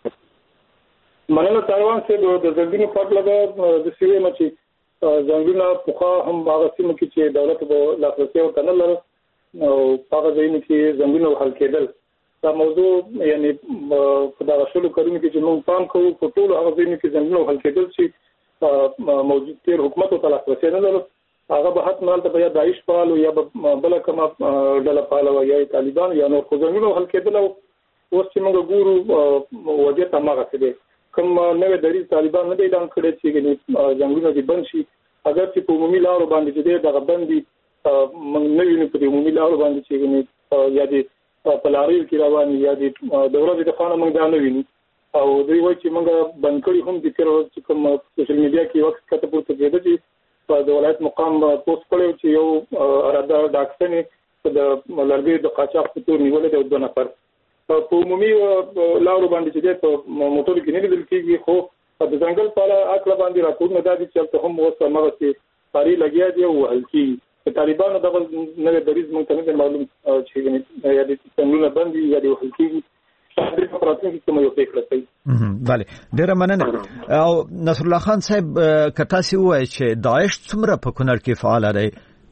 مننه طالبان چې د ځنګلونو په اړه د سیمې مچي ځنګلونه په هم هغه سیمه کې چې دولت په لاسرسي او کنه لري او هغه ځینې کې ځنګلونه حل کېدل دا موضوع یعنی په دا شلو کارونه کې چې موږ پام کوو په ټول هغه ځینې کې ځنګلونه حل کېدل چې موجود تیر حکومت او تلاسرسي نه لري هغه به حتما ته بیا داعش فعال یا بل کومه ډله فعال یا طالبان یا نور ځنګلونه حل کېدل او اوس چې موږ ګورو وجه ته ماغه څه کوم نوې دریز طالبان نه دی اعلان کړی چې ځنګلونه دي بند شي اگر چې په عمومي لارو باندې چې دغه بندي موږ نه وینو په عمومي لارو باندې چې یا دي په لارې کې روان یا د دولت د خانه موږ دا نه ویني او دوی وایي چې موږ بند کړی هم د تیر چې کوم سوشل میډیا کې وخت کته پورته کېده چې په ولایت مقام پوسټ کړو چې یو اراده ډاکټر د لرګي د قاچاق په تور نیولې د دوه نفر په عمومي لارو باندې چې په موټر کې نه لیدل کېږي خو د ځنګل په اړه اکل باندې راپورونه دا دي چې هم اوس هغه چې پاري لګیا دی او هلکی طالبانو دغه نوې دریز مونږ ته نه معلوم چې یا د څنګه باندې یا د هلکی شاید په راتلونکي کې مې یو فکر کوي. بله ډیره مننه. او نصر الله خان صاحب کتا سی وای چې داعش څومره په کونړ کې فعال دی؟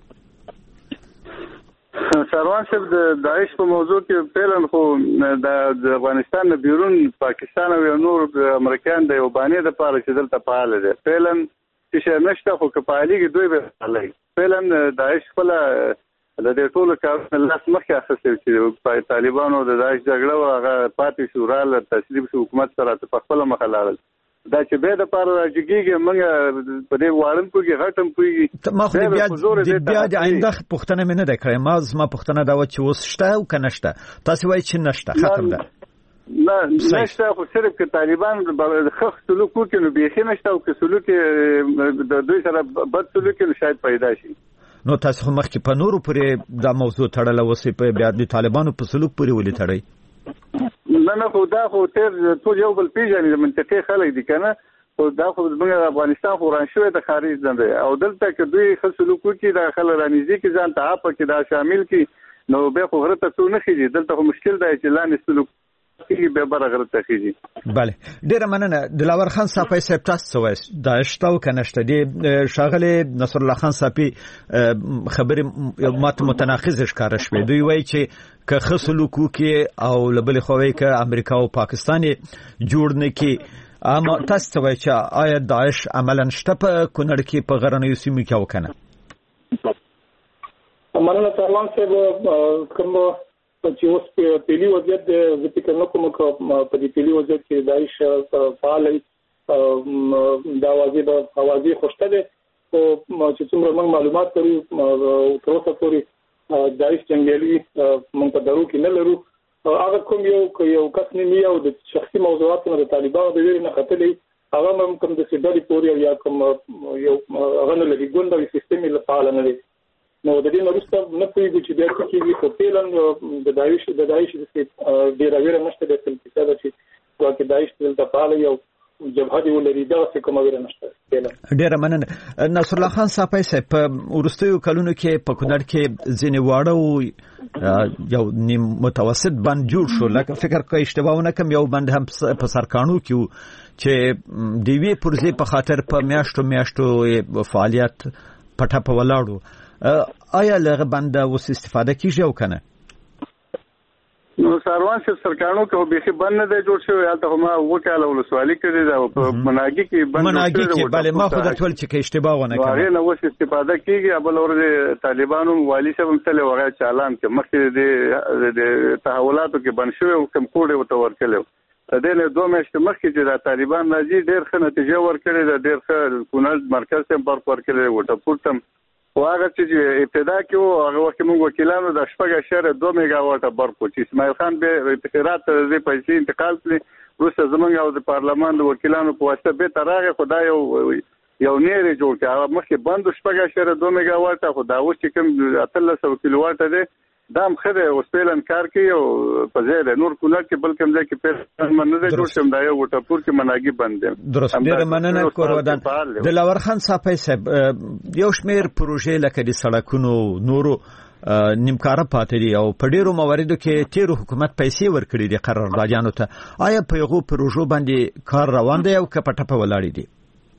سروان صاحب د داعش په موضوع کې فعلا خو د افغانستان نه بیرون پاکستان او نور امریکایان د یو باندې د پاره چې دلته فعال دي فعلا چې نشته خو کپالي کې دوی به فعال فعلا داعش خپل د دې ټولو کارونو لاس مخې اخیستل چې طالبانو د داعش جګړه او هغه پاتې شورا تسلیم شو حکومت سره په خپل مخه لاړل دا چې به د پاره راځيږي موږ په دې واړم کوږي غټم کوږي ما خو بیا بیا د آینده پښتنه مې نه ده کړې ما زما پښتنه دا و چې اوس شته او کنه شته تاسو وایي چې نشته ختم ده نه نشته خو صرف چې طالبان د خخ سلوک کوي نو به نشته او که سلوک د دوی سره بد سلوک شاید پیدا شي نو تاسو هم مخکې په نورو پورې دا موضوع تړله وسی په بیا د طالبانو په سلوک پورې ولې تړي؟ نه نه خو دا خو تر ټول یو بل پیژنې د منطقې خلک دي کنه خو دا خو د افغانستان خو رانشوي د خارج نه دی او دلته کې دوی خپل سلوک کوي د خلک رانیزي کې ځان ته اپ کې دا شامل کی نو به خو غره ته څو نه خېږي دلته خو مشکل دی چې لاندې سلوک کې به بره غره ته خېږي. بله ډیره مننه. دلاور خان صاحب صاحب تاسو وایي دا شته او کنهشته دی شاغله نصر الله خان صاحب خبرې مات متناقض ښکار شوه. دوی وایي چې که خصلوکو کې او لبل خوي کې امریکا او پاکستان جوړ نه کې اما تاسو وایي چې آیا داعش عملاً شته په کونړ کې په غرنیو سیمو کې وکنه؟ مننه سروان صاحب. کوم چې اوس په پیلي وضعیت د فکر نه کوم په دې پیلي وضعیت کې داعش فعال دی دا واځي د اوازي خوشته دي او چې څومره موږ معلومات لرو تر اوسه پورې داعش جنگیالي موږ په درو کې نه لرو. هغه کوم یو یو کس نه یو د شخصي موضوعاتو د طالبانو د ویري نه خطلې هغه هم کوم د سیډري پورې یا کوم یو هغه نه لري ګوند او سیستم یې فعال نه دی. نو د دې نورسته نه پوهیږي چې بیا څه کېږي. خو پیلن د داعش د داعش د ډیره ویره نشته د تلپیسه ده چې واکه داعش دلته فعال یو جبهه دی ولري دا څه کومه ویره نشته. ډیره مننه. نصر الله خان صاحب صاحب په ورستیو کلونو کې په کونړ کې ځینې واړه یو نیم متوسط بند جوړ شو لکه فکر کوي اشتباهونه کم یو بند هم په سرکانو کې چې دی وی پرځې په خاطر په میاشتو میاشتو فعالیت پټه په ولاړو. آیا لغه بند اوس استفاده کیږي او کنه؟ نو سروان چې سرکانو کې به بند نه دی جوړ شوی حالت هم وکاله ولسوالي کړی دا په مناګي کې بند مناګي کې بله ما خو درته ول چې کې اشتباه ونه کړم هغه نو اوس استفاده کیږي بل ور طالبانو والی صاحب تل وغه چالان کې مخکې د تحولاتو کې بند شوی کوم کوډ وته ورکلو د دې دوه میاشتې مخکې چې د طالبان راځي ډېر ښه نتیجه ورکړي د ډېر ښه کونړ مرکز ته برق ورکړي وټه پورتم واغه چې ابتدا کې وو هغه وخت موږ وکیلانو د شپږ اشاره دوه میگا واټه برق چې اسماعیل خان به اتخارات د پیسې انتقال کړي روسه زمونږ او د پارلمان د وکیلانو په واسطه به ترغه خدای یو یو نیر جوړ کړ هغه مخکې بند شپږ اشاره دوه میگا واټه خو دا اوس چې کوم اتلس کیلو واټه دی دام خره اوس پیلن کار کوي او په ځای نور کولر کې بلکې ځکه چې پیل من نه جوړ شم دا یو وټه پور کې مناګي بند دي. درست ډیر مننه کورودان. دلاور خان صاحب یو شمیر پروژې لکه د سړکونو نورو نیمکاره پاتې دي او په ډیرو مواردو کې تیر حکومت پیسې ورکړي دي قراردادیانو ته. آیا په یغو پروژو باندې کار روان دی او کپټه په ولاړ دي؟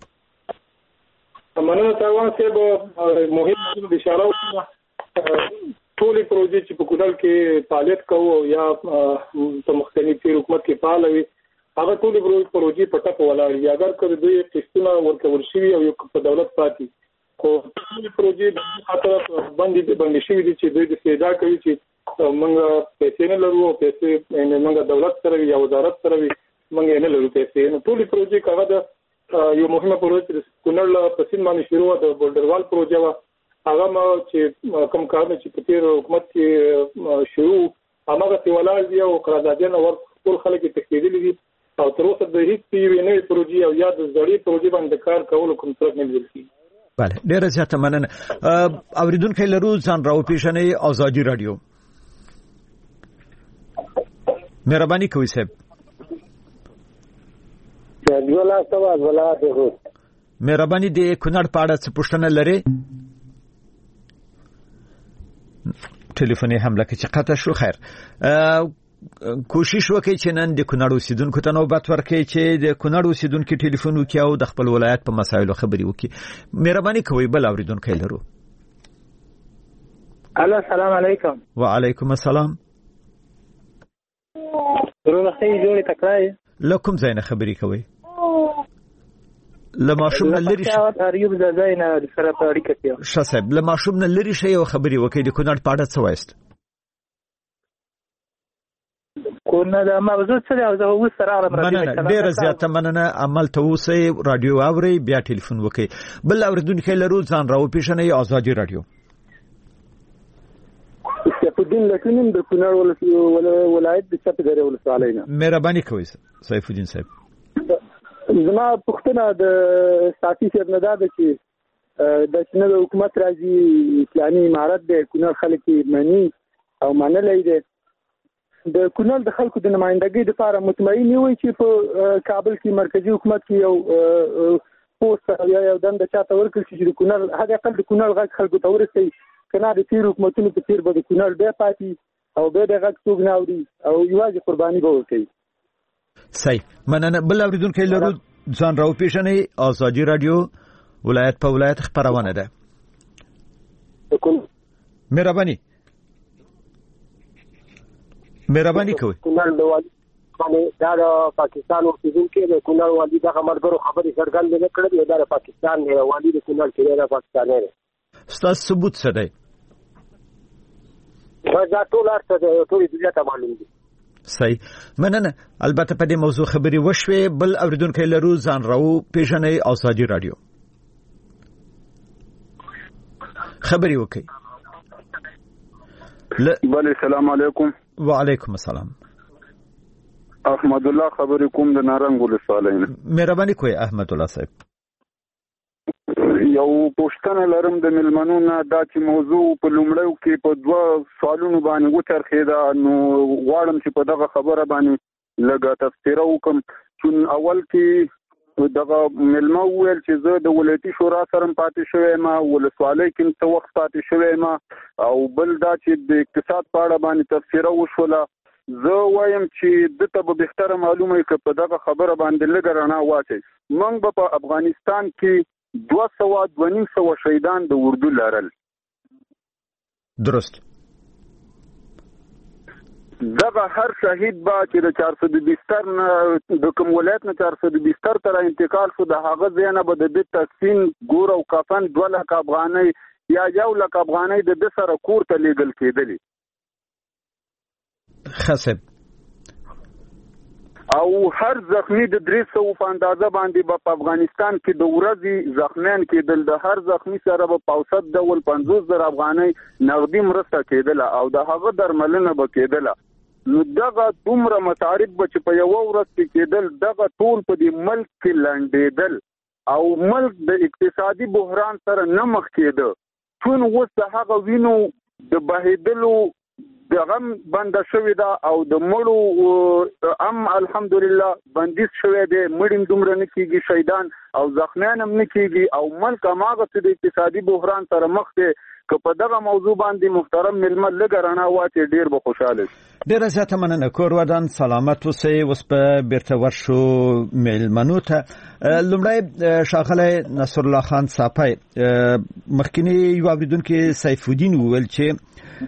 مننه تاوان صاحب مهم اشاره وکړه ټولې پروژې چې په کونړ کې فعالیت کوو یا په مختلف حکومت کې فعال وي هغه ټولې پروژې په ټاکو ولاړ دي اگر که دوی قسطونه ورکول شوي او یو په دولت پاتې خو ټولې پروژې د خاطر باندې باندې شوي دي چې دوی د استعداد کوي چې موږ پیسې نه لرو او پیسې موږ دولت سره یا وزارت سره موږ نه لرو پیسې نو ټولې پروژې هغه د یو مهمه پروژه کونړ په سیند باندې شروع ده بولډروال پروژه وا هغه ما چې کوم کارونه چې په تیر حکومت کې شروع هغه څه ولال دی او قراردادونه ور ټول خلک تخیلي دي او تر اوسه د هیڅ یوې نوې پروژې او یا د زړې پروژې باندې کار کول کوم څه نه لیدل کیږي. بله ډیره زیاته مننه. اوریدونکو لرو ځان راو پیژنې آزادي رادیو مهرباني کوئ صاحب. جولا سواز ولا ده مهرباني د کونړ په اړه څه پوښتنه لري؟ ټلیفوني حمله کې چې قطع شو. خیر کوشش وکړئ چې نن د کونړ اوسیدونکو ته نوبت ورکړئ چې د کونړ اوسیدونکو ټلیفون وکړي او د خپل ولایت په مسایلو خبري وکړي. مهرباني کوئ بل اوریدونکو لرو. الو السلام علیکم. وعلیکم السلام. ورونه خې جوړې تکړه لکم زینه خبري کوي لماشوم نه لري شي اریوب د زینه سره په اړیکه کې ښه صاحب لماشوم نه لري شي او خبري وکړي د کونړ په اړه څه وایست؟ کونړ د موضوع څه او زه اوس سره مننه ډیره زیاته مننه. عمل ته اوسئ رادیو اورئ بیا ټلیفون وکړئ. بل اوریدونکو لرو ځان راو پیژنئ آزادي رادیو. سیفالدین لکینم د کونړ ولایت د چپدره ولسوالۍ نه. مهرباني کوئ سیفالدین صاحب. زما پښتنه د ساتي صاحب نه ده چې د چینه د حکومت راځي اسلامي امارت د کونړ خلک مانی او منلې ده د کونړ د خلکو د نمائندګۍ لپاره مطمئن وي چې په کابل کې مرکزی حکومت کې یو پوسټ یا یو دنده چاته ورکړي چې د کونړ هغه اقل د کونړ غږ خلکو ته ورسي کنه د تیر حکومتونو په تیر به د کونړ بیا پاتې او به د غږ څوک نه اوري او یوازې قرباني به ورکوي. صحیح مننه. بل اوریدونکو لرو ځان راو پیژنې. آزادي رادیو ولایت په ولایت خبرونه ده. مهرباني مهرباني کوي. کونړ د والي باندې دا د پاکستان اوسیدونکو د کونړ والي د خبرګرو خبرې څرګندې نه کړې دا د پاکستان دی والي د کونړ کې د پاکستان دی. ستاسو ثبوت څه دی؟ دا ټول ارته د ټول دنیا ته معلوم دي. صحیح مننه. البته په دې موضوع خبرې وشوي. بل اوریدونکو لرو ځان راو پیژنې. آزادي رادیو خبري وکي. بله السلام علیکم. وعلیکم السلام. احمد الله خبرې کوم د نارنګ ولسوالۍ نه. مهرباني کوئ احمد الله صاحب. یو پوښتنه لرم د ملمنو نه، دا چې موضوع په لومړیو کې په دوه سوالونو باندې وچرخېده، نو غواړم چې په دغه خبره باندې لږه تفسیره وکړم. چون اول کې دغه ملمه وویل چې زه د ولایتي شورا سره پاتې شوی یم، ولسوالۍ کې څه وخت پاتې شوی یم، او بل دا چې د اقتصاد په اړه باندې تفسیره وشوله. زه وایم چې دته به بهتره معلومه وي که په دغه خبره باندې لږه رڼا واچوي. موږ به په افغانستان کې دوه سوه دوه نیم سوه شهیدان د اردو لرل. درست. دغه هر شهید با چې د چهار سوه بستر نه د کوم ولایت نه چهار سوه بستر ته انتقال شو، د هغه ځای نه به د دې تقسیم ګور او کفن دوه لک افغانۍ یا یو لک افغانۍ د ده سره کور ته لیږل کېدلې. خصب او هر زخمی د درې سوه په اندازه باندې په افغانستان کې د ورځې زخمیان کېدل. د هر زخمی سره به په اوسط ډول پنځوس زره افغانۍ نغدي مرسته کېدله او د هغه درملنه به کېدله. نو دغه دومره مصارف به چې په یوه ورځ کې کېدل، دغه ټول په دې ملک کې لنډېدل او ملک د اقتصادي بحران سره نه مخ کېده. چون اوس د هغه وینو د بهېدلو دغه بنده شوې ده او د مړو ام الحمدلله بندیز شوی دی. مړیم دومره نه کېږي، شهیدان او زخمیان هم نه کېږي او ملک هماغسې د اقتصادي بحران سره مخ دی. که په دغه موضوع باندې محترم ملمه لږه رڼا واچي ډېر به خوشحاله شي. ډېره زیاته مننه. کور ودان سلامت اوسئ. اوس به بیرته ورشو مېلمنو ته. لومړی ښاغلی نصرالله خان څاپی، مخکینی یو اورېدونکي سیف الدین وویل چې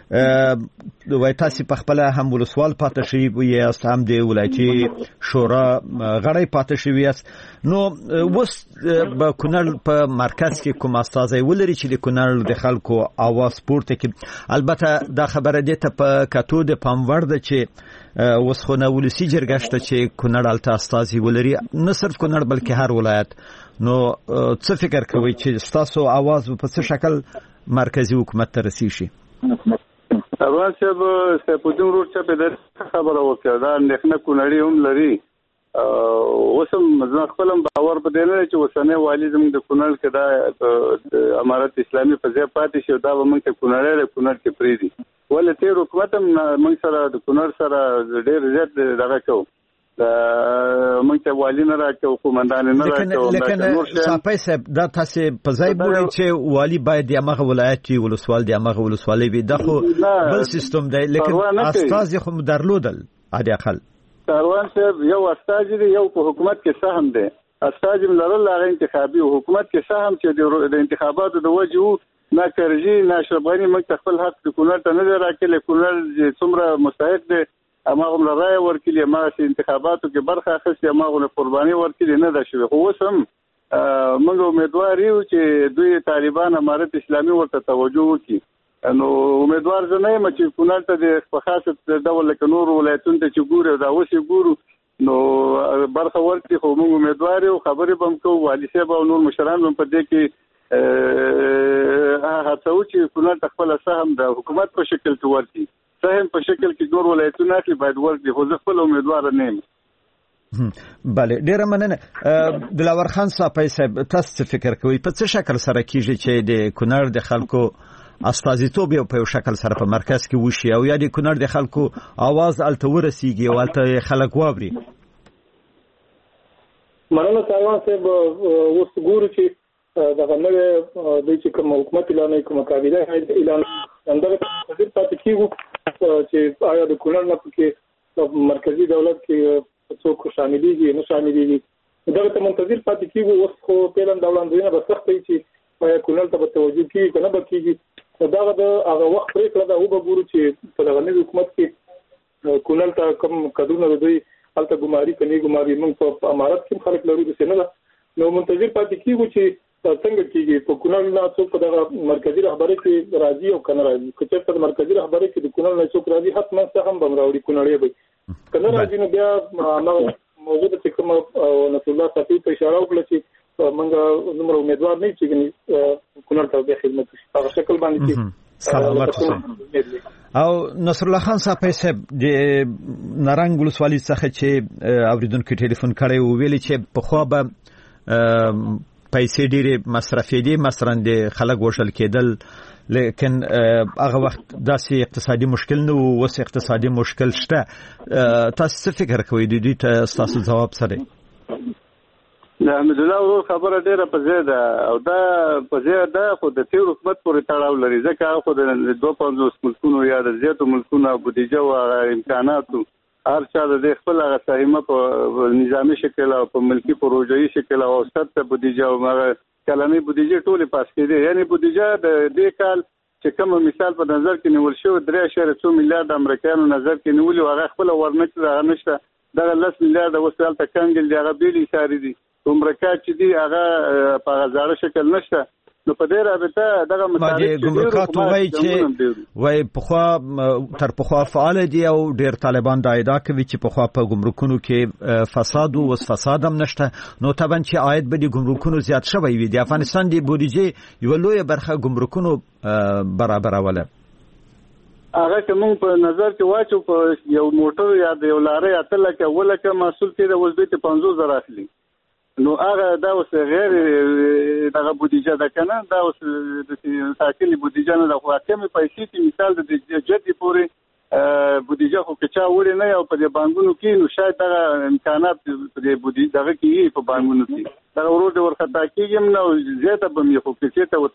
وای تاسو په خپل هم ولسوال پاتې شوی یاست، هم د ولایتي شورا غړی پاتې شوی یاست. نو اوس په کونړ په مرکز کې کوم استازی ولري چې د کونړ د خلکو اواز پورته کړي؟ البته دا خبره دې ته په کتو د پام وړ ده چې اوس خو نه ولسی جرګه شته چې کونړ الته استازی ولري، نه صرف کونړ بلکې هر ولایت. نو څه فکر کوئ چې تاسو اواز په څه شکل مرکزی حکومت ته رسیږي؟ افغان صاحب سیف الدین ورور چې په دې خبره وکړه دا اندېښنه کونړي هم لري. اوس هم زما خپل باور په دې نه چې اوسنی والي زموږ د کونړ کې دا امارت اسلامي په ځای پاتې شي، دا به موږ ته کونړی د کونړ کې پرېږدي. ولې تېر حکومت هم موږ سره د کونړ سره ډېر زیات دغه کوو، موږ ته والي نه راکوو، قومندان نه راکوو. لیکن صاحب صاحب دا تاسو په ځای بولئ چې والي باید د هغه ولایت وي، ولسوال د هغه ولسوالۍ وي. دا خو بل سیستم دی. لیکن استازي خو درلودل عادي اقل. کاروان صاحب یو استازي دی، یو په حکومت کې سهم دی. استازي لرل هغه انتخابي او حکومت کې سهم چې د انتخاباتو د وجو نه کرجي نه شرباني موږ خپل حق د کونړ ته نه راکړي. کونړ څومره مستحق دی، اماغه رای ورکړي، ما چې انتخاباتو کې برخه اخیستې، اماغه قرباني ورکړي نه ده شوی. خو اوس هم موږ امیدوار یو چې دوی طالبان امارت اسلامي ورته توجه وکړي. نو امیدوار زه نه یم چې کونړ ته د په خاصه ډول لکه نور ولایتونو ته چې ګورو دا اوس یې ګورو نو برخه ورکړي. خو موږ امیدوار یو، خبرې به هم کوو، والي صاحب او نور مشران هم په دې کې هڅه وکړي چې کونړ ته خپله سهم د حکومت په شکل کې ورکړي. سهم په شکل کې نور ولایتونه اخلي باید ورکړي. خو زه خپل امیدوار نه یم. بله ډیره مننه. دلاور خان صاحب تاسو څه فکر کوئ په څه شکل سره کیږي چې د کونړ د خلکو استازیتوب یو په یو شکل سره په مرکز کې وشي او یا د کونړ د خلکو आवाज الته ورسیږي او الته خلک واوري؟ مننه کاروان صاحب. اوس ګورو چې دغه نوې د چې کوم حکومت اعلان کوم کابینه اعلان اندر تدبیر پاتې کیږي چې آیا د کونړ نه پکې مرکزی دولت کې څوک شاملېږي نه شاملېږي دغه ته منتظر پاتې کیږي. اوس خو پیلن دولتونه به سخت چې آیا کونړ ته به توجه کیږي کنه به کیږي دغه د هغه وخت پرېکړه ده او به ګورو چې په دغه نوې حکومت کې کونړ ته کوم کډونه دوی هلته ګماري کني ګماري موږ په امارت کې خلک لرو د سینه نو منتظر پاتې کیږي چې څنګه کیږي په کونړ نه څوک په دغه مرکزی رهبری کې راځي او کنه راځي که چېرته د مرکزی رهبری کې د کونړ نه څوک راځي حتما څه هم بمراوړي کونړی به کنه راځي نو بیا هغه موضوع د کوم نصر الله صافي ته اشاره وکړه چې موږ نمبر امیدوار نه چې کونړ ته به خدمت وشي په شکل باندې سلامت او نصر الله خان صاحب صاحب د نارنګ ولسوالۍ څخه چې اوریدونکو ټلیفون کړی و ویلي چې په خو به پیسې ډېرې مصرفې دي مثلا د خلک وشل کېدل لیکن هغه وخت داسې اقتصادي مشکل نه و اوس اقتصادي مشکل شته تاسو څه فکر کوئ د دې ته تاسو جواب سره د احمد الله ورور خبره ډېره په ځای ده او دا په ځای ده خو د تیر حکومت پورې تړاو لري ځکه خو د دوه پنځوس ملکونو یا د زیاتو ملکونو بودیجه او امکاناتو هر چا د خپل هغه ساهمه په نظامی شکل او په ملکی پروژوي شکل او ست بودیجه او کلنۍ بودیجه ټول پاس کړي یعنی بودیجه د دې کال چې کوم مثال په نظر کې نیول شو درې اشاریه څو میلیارډ امریکایانو نظر کې نیولي هغه خپل ورنکړه هغه نشته دغه لس میلیارډ وسال ته کانګل دی هغه بیل اشاره دي عمرکا چې دی هغه په غزاړه شکل نشته نو په دې رابطه دغه مصارف ګمرکات وایي چې وایي په خوا تر په خوا فعال دي او ډېر طالبان دا ادعا کوي چې په خوا په ګمرکونو کې فساد او فساد هم نشته نو طبعا چې عاید به د ګمرکونو زیات شوی وي د افغانستان د بودیجې یو لوی برخه ګمرکونو برابروله هغه کوم په نظر کې واچو په یو موټر یا د یو لارې اته لکه ولکه محصول کې د وزبې پنځوس زره اخلي نو هغه دا اوس غیر دغه بودیجه ده کنه دا اوس د ساکلی بودیجه نه د حکومت پیسې چې مثال د جدي پورې بودیجه خو کچا وړي نه او په دې بانکونو کې نو شاید دغه امکانات په دې بودیجه دغه کې په بانکونو کې دا ورور د ورختا کېږم نو زیاته به مې خو کې ته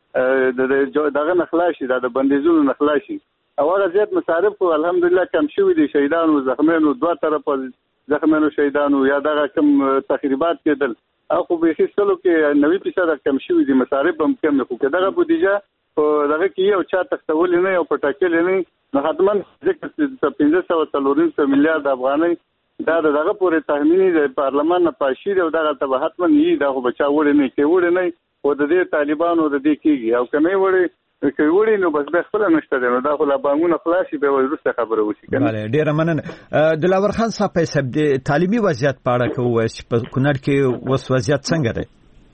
وته دغه نخلاشي دا د بندیزونو نخلاشي او هغه زیات مصارف خو الحمدلله کم شوی دي شهیدانو زخمیانو دوه طرفه زخمیانو شهیدانو یا دغه کم تخریبات کېدل او خو به هیڅ کې نوي فیصد کم شوی دي مصارف هم کم خو کې دغه بودیجه دغه کې یو چا تختول نه او پټاکل نه نو حتما ځکه چې پنځه سوه څلور میلیارډ افغانۍ دا دغه پورې تخمینی د پارلمان نه پاشي او دغه ته حتما یې دا خو بچا وړي نه کې وړي نه او د دې طالبانو د دې کېږي او کمه وړي که وړي نو بس به خپل نشته نو دا خو لا بانګونه خلاصي به ورسته خبره وشي کنه. بله ډیره مننه. دلاور خان صاحب په سب د تعلیمي وضعیت په اړه کوو چې په کونړ کې وس وضعیت څنګه دی؟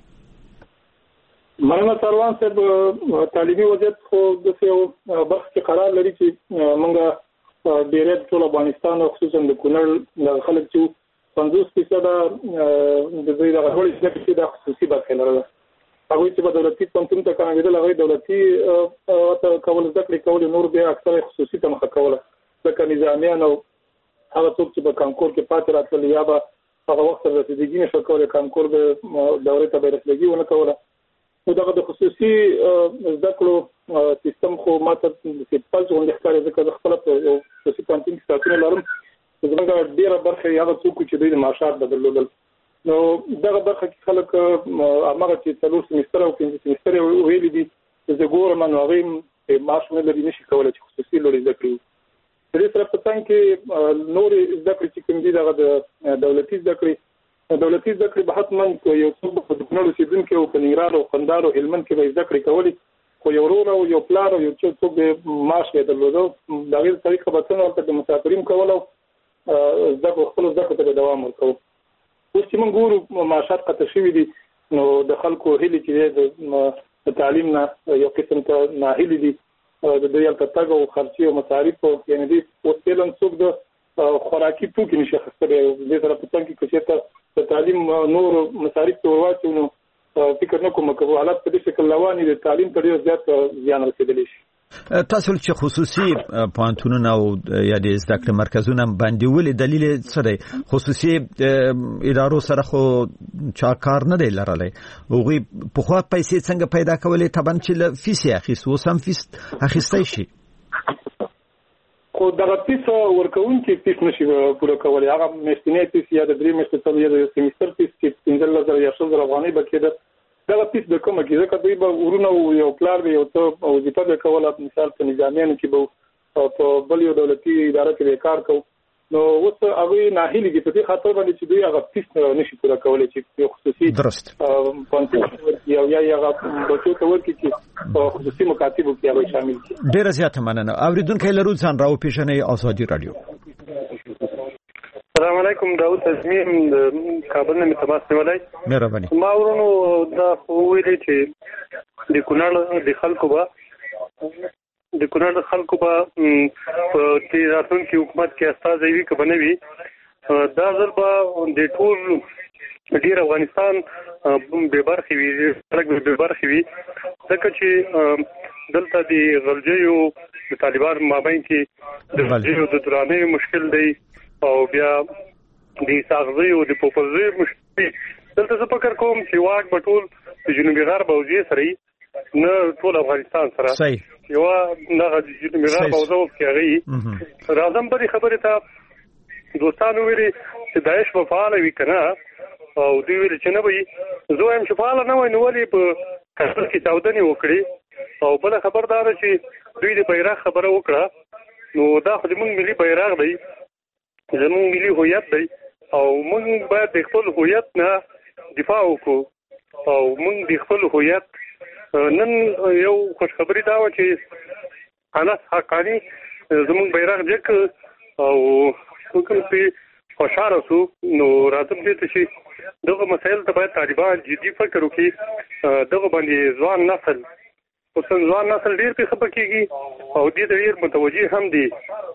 مننه سروان صاحب تعلیمي وضعیت خو د یو بخت کې قرار لري چې موږ ډیره ټول افغانستان او خصوصا د کونړ خلک چې پنځوس فیصد د دوی د غوړي چې د خصوصي برخه لري هغه چې په دولتي پنځم ته کاندید هغه دولتي او کول ذکر کول نور به اکثر خصوصي ته مخ کوله لکه نظامیان او هغه څوک چې په کانکور کې پاتې راتلل یا به هغه وخت رسیدګي نشو کولای کانکور به دورې ته به رسیدګي ونه کوله نو دغه د خصوصي ذکر سیستم خو ماته د پالځ غونډه ښکاري ځکه د خپل په خصوصي پنځم کې ساتنه لرم زموږ ډیره برخه هغه څوک چې دوی معاشات بدلول نو دغه برخه کې خلک هغه چې څلور سمستر او پنځه سمستر ویلي دي چې ګورم نو هغه معاش نه لري نشي کولای چې خصوصي لوري ذکر د دې سره په څنګه کې نور ذکر چې کوم دي دغه د دولتي ذکر دولتي ذکر به حتما یو څوک په دغه سیدن کې او کنيران او خندار او علمن کې به ذکر کولی خو یو ورو او یو پلار او یو څوک به معاش یې درلودو دغه طریقه به څنګه د مسافرین کولو ذکر خپل ذکر ته دوام ورکوي اوس چې موږ ګورو معاشات قطع شوي دي نو د خلکو هیلې چې د تعلیم نه یو قسم ته ناهیلې دي د دوی هلته تګ او خرچې او مصارف یعنې دي اوس فعلا څوک د خوراکي توکي نشي اخیستلی دې سره په څنګ کې که چېرته د تعلیم نور مصارف ته ورواچو نو فکر نه کوم که حالات په دې شکل روان وي د تعلیم ته ډېر زیات زیان رسېدلی شي تاسو چې خصوصي پوهنتونونه او یا د زده کړې مرکزونه باندې ولې دلیل څه دی؟ خصوصي ادارو سره خو چا کار نه دی لرلی، هغوی پخوا پیسې څنګه پیدا کولې؟ طبعا چې له فیس یې اخیست، اوس هم فیس اخیستی شي، خو دغه فیس ورکوونکي فیس نشي پوره کولی. هغه میاشتنی فیس یا د درې میاشتې یا د سیمیستر فیس چې پنځلس زره یا شل زره افغانۍ به کېده، دغه فیس به کومه کېده که دوی به ورونه یو پلار به یو څه وظیفه به کوله، مثال په نظامیانو کې به او په بل یو دولتي اداره کې به کار کوو، نو اوس هغوی ناهیلي دي په دې خاطر باندې چې دوی هغه فیس نشي پوره کولی چې یو خصوصي درست پوهنتون یا یا هغه بچو ته ورکړي چې په خصوصي مکاتبو کې هغوی شامل شي. ډېره زیاته مننه. اورېدونکی لرو، ځان راوپېژنئ. ازادي راډیو. السلام علیکم، داود تزمیم د کابل نه تماس نیولای. مهرباني. ما ورونو دا ویلي چې د کونړ د خلکو به د کونړ د خلکو به په دې راتلونکي حکومت کې استازي وي که به نه وي، دا ځل به د ټول ډېر افغانستان بې برخې وي، خلک به بې برخې وي، ځکه چې دلته د غلجیو د طالبانو مابین کې د غلجیو د درانیو مشکل دی او بیا د ساغزیو د پوپلزیو مشکل. دلته زه فکر کوم چې واک به ټول د جنوبي غرب اوضیې سره وي، نه ټول افغانستان سره. صحیح. یوه دغه د جنوبي غرب اوضه کې هغه وي. راځم بلې خبرې ته. دوستانو ویلي چې داعش به فعاله وي که نه، او دوی ویلي چې نه به وي. زه وایم چې فعاله نه وای نو ولې په کابل کې چاودنې وکړي؟ او بله خبر دا ده چې دوی د بیرغ خبره وکړه، نو دا خو زموږ ملي بیرغ دی، زموږ ملي هویت دی، او موږ باید د خپل هویت نه دفاع وکړو. او موږ د خپل هویت نن یو خوشخبري دا وه چې انس حقاني زموږ بیرغ جګ او موږ پرې خوشحاله شو. نو راځم دې ته چې دغه مسایل ته باید طالبان جدي فکر وکړي، دغه باندې ځوان نسل اوس ځوان نسل ډېر پې خفه کېږي او دې ته ډېر متوجه هم دي.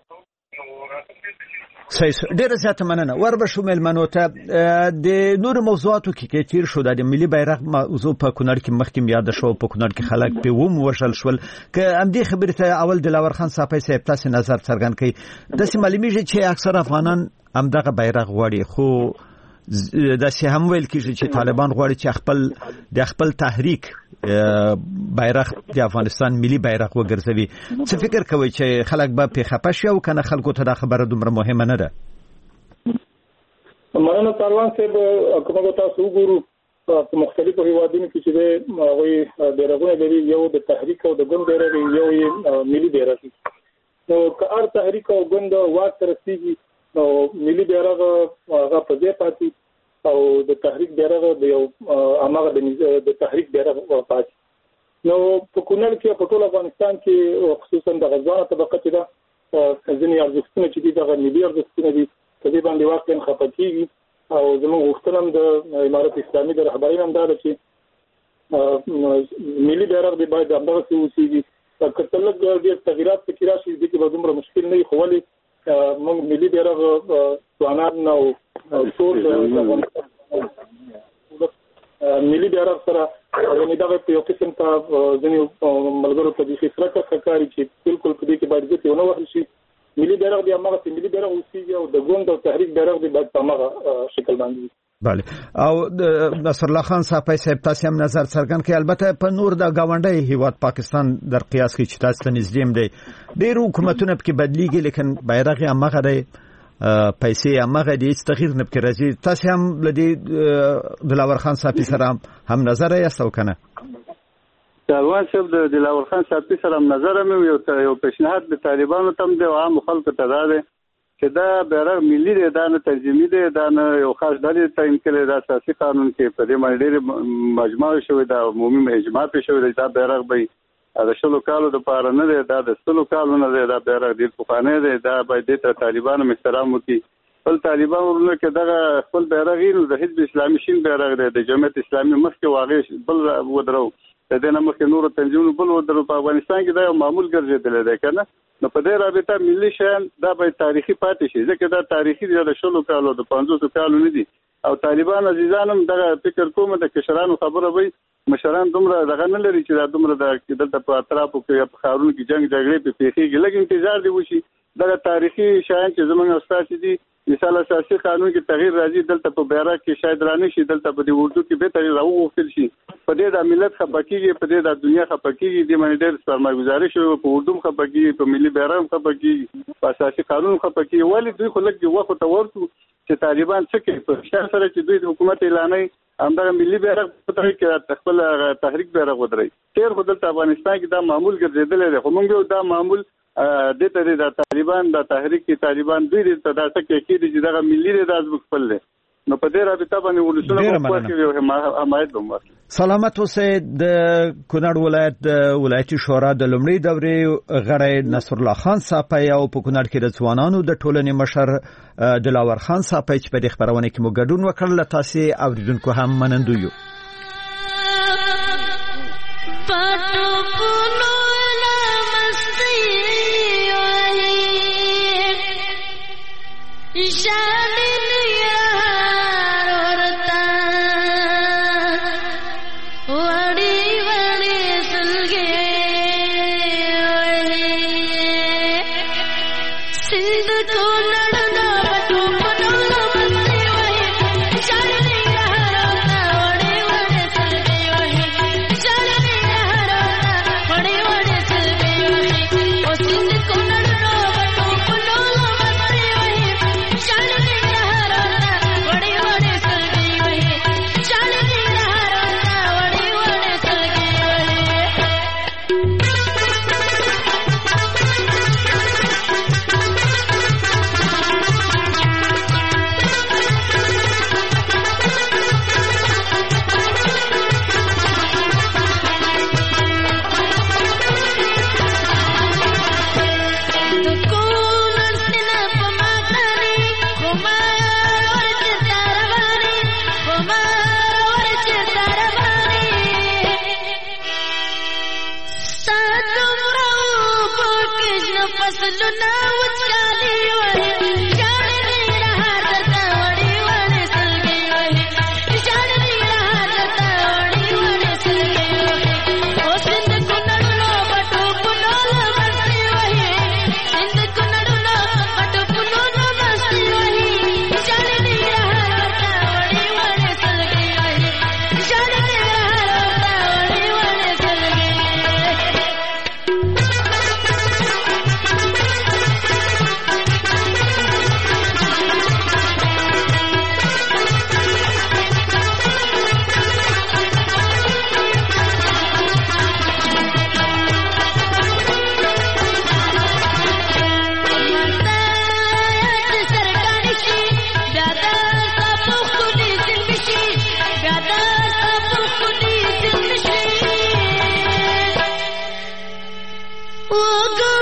صحیح. ډېره زیاته مننه. وربشو مېلمنو ته د نورو موضوعاتو کې کې تیر شو، د ملي بیرغ موضوع په کونړ کې مخکې یاده شوه، په کونړ کې خلک پې وم وژل شول. که همدې خبرې ته اول دلاور خان صافی صاحب تاسې نظر څرګند کړئ. داسې معلومیږي چې اکثر افغانان همدغه بیرغ غواړي، خو داسې هم ویل کېږي چې طالبان غواړي چې خپل د خپل تحریک بیرغ د افغانستان ملي بیرغ وګرځوي. څه فکر کوئ چې خلک به پې خفه شي او که نه خلکو ته دا خبره دومره مهمه نه ده؟ مننه کاروان صاحب. که موږ تاسو وګورو په مختلفو هیوادونو کې چې دی هغوی بیرغونه لري، یو د تحریک او د ګوند بیرغ، یو یې ملي بیرغ. نو که هر تحریک او ګوند واک ته رسېږي نو ملي بیرغ هغه په ځای پاتې او د تحریک بیرغ د یو هماغه د تحریک بیرغ پاتې. نو په کونړ کې په ټول افغانستان کې خصوصا د ځوانه طبقه چې ده ځینې ارزښتونه چې دي دغه ملي ارزښتونه دي، په دې باندې واقعا خفه کېږي. او زموږ غوښتنه هم د امارت اسلامي د رهبرۍ هم دا ده چې ملي بیرغ دې باید همدغسې اوسېږي. که څه لږ ډېر تغیرات پکې راشي دې کې به دومره مشکل نه وي، خو ولې موږ ملي بیرغ ځوانان او ټول ملي بیرغ سره یعنې دغه په یو قسم ته ځینې ملګرو ته بیخي سره ښکاري چې بالکل په دې کې باید ګوتې ونه وهل شي. ملي بیرغ دې هماغسې ملي بیرغ اوسېږي او د ګوند او تحریک بیرغ دې باید په هماغه شکل باندې وي. بله. او نصرالله خان صافی صاحب تاسې هم نظر څرګند کړئ. البته په نور د ګاونډی هیواد پاکستان در قیاس کې چې تاسو ته نږدې هم دی، ډېر حکومتونه پکې بدلیږي لیکن بیرغ یې هماغه دی، پیسې هماغه دي، هېڅ تغییر نه پکې راځي. تاسې هم له دې دلاور خان صافي سره هم نظره یاست او که نه؟ کاروان صاحب د دلاور خان صافي سره هم نظره مې یو یو پیشنهاد د طالبانو ته هم دی او عامو خلکو ته دا دی چې دا بیرغ ملي دی، دا نه ترجمي دی، دا نه یو خاص ډلې تعیین کړی. دا اساسي قانون کې په دې باندې ډېرې مجمع شوې ده، عمومي اجماع پرې شوې ده. دا بیرغ به د شلو کالو دپاره نه دی، دا د سلو کالو نه دی، دا بیرغ ډېر پخوانی دی. دا باید دې ته طالبان هم احترام وکړي. خپل طالبان ورونه کې دغه خپل بیرغ یې نو د حزب اسلامي شین بیرغ دی، د جمعیت اسلامي مخکې واغې بل ودرو، د دې نه مخکې نورو تنظیمونو بل ودرو. په افغانستان کې دا یو معمول ګرځېدلی دی که نه؟ نو په دې رابطه ملي شیان دا باید تاریخي پاتې شي، ځکه دا تاریخي دی، د شلو کالو د پنځوسو کالو نه دي. او طالبان عزیزان هم دغه فکر کوم د کشرانو خبره وي، مشران دومره دغه نه لري چې دا دومره د دلته په اطرافو کې په خارونو کې جنگ جګړې په پیښېږي لکه انتظار دی وشي دا تاریخي شایان چې زمونږ استاد دي مثال اساسي قانون کې تغییر راځي دلته په بیرغ کې شاید رانه شي دلته په دې اردو کې به تغییر راوغوښتل شي په دې د ملت خپکیږي په دې د دنیا خپکیږي د باندې ډېر سرمایه‌ګزاري شوی په اردو خپکیږي په ملي بیرغ خپکیږي په اساسي قانون خپکیږي ولی دوی خلک دی وخت ته ورته چې طالبان څه کوي په شان سره چې دوی د حکومت اعلانې همدغه ملي بیرغ په توګه کې خپل تحریک بیرغ ودرې تیر خو دلته افغانستان کې دا معمول ګرځیدل دی خو موږ دا معمول د ته د طالبان د تحریک کې طالبان دوی د تداسه کې کې د دغه ملي رضاز خپل له نو په دې رابطه باندې ولسونه په کې یو حمایت دومره سلامت اوسه د کونړ ولایت د ولایتي شورا د لومړي دورې غړی نصر الله خان صاحب او په کونړ کې د ځوانانو د ټولنې مشر دلاور خان صاحب چې په دې خبرونه کې مو ګډون وکړل تاسو اوریدونکو هم منندو یو Oh,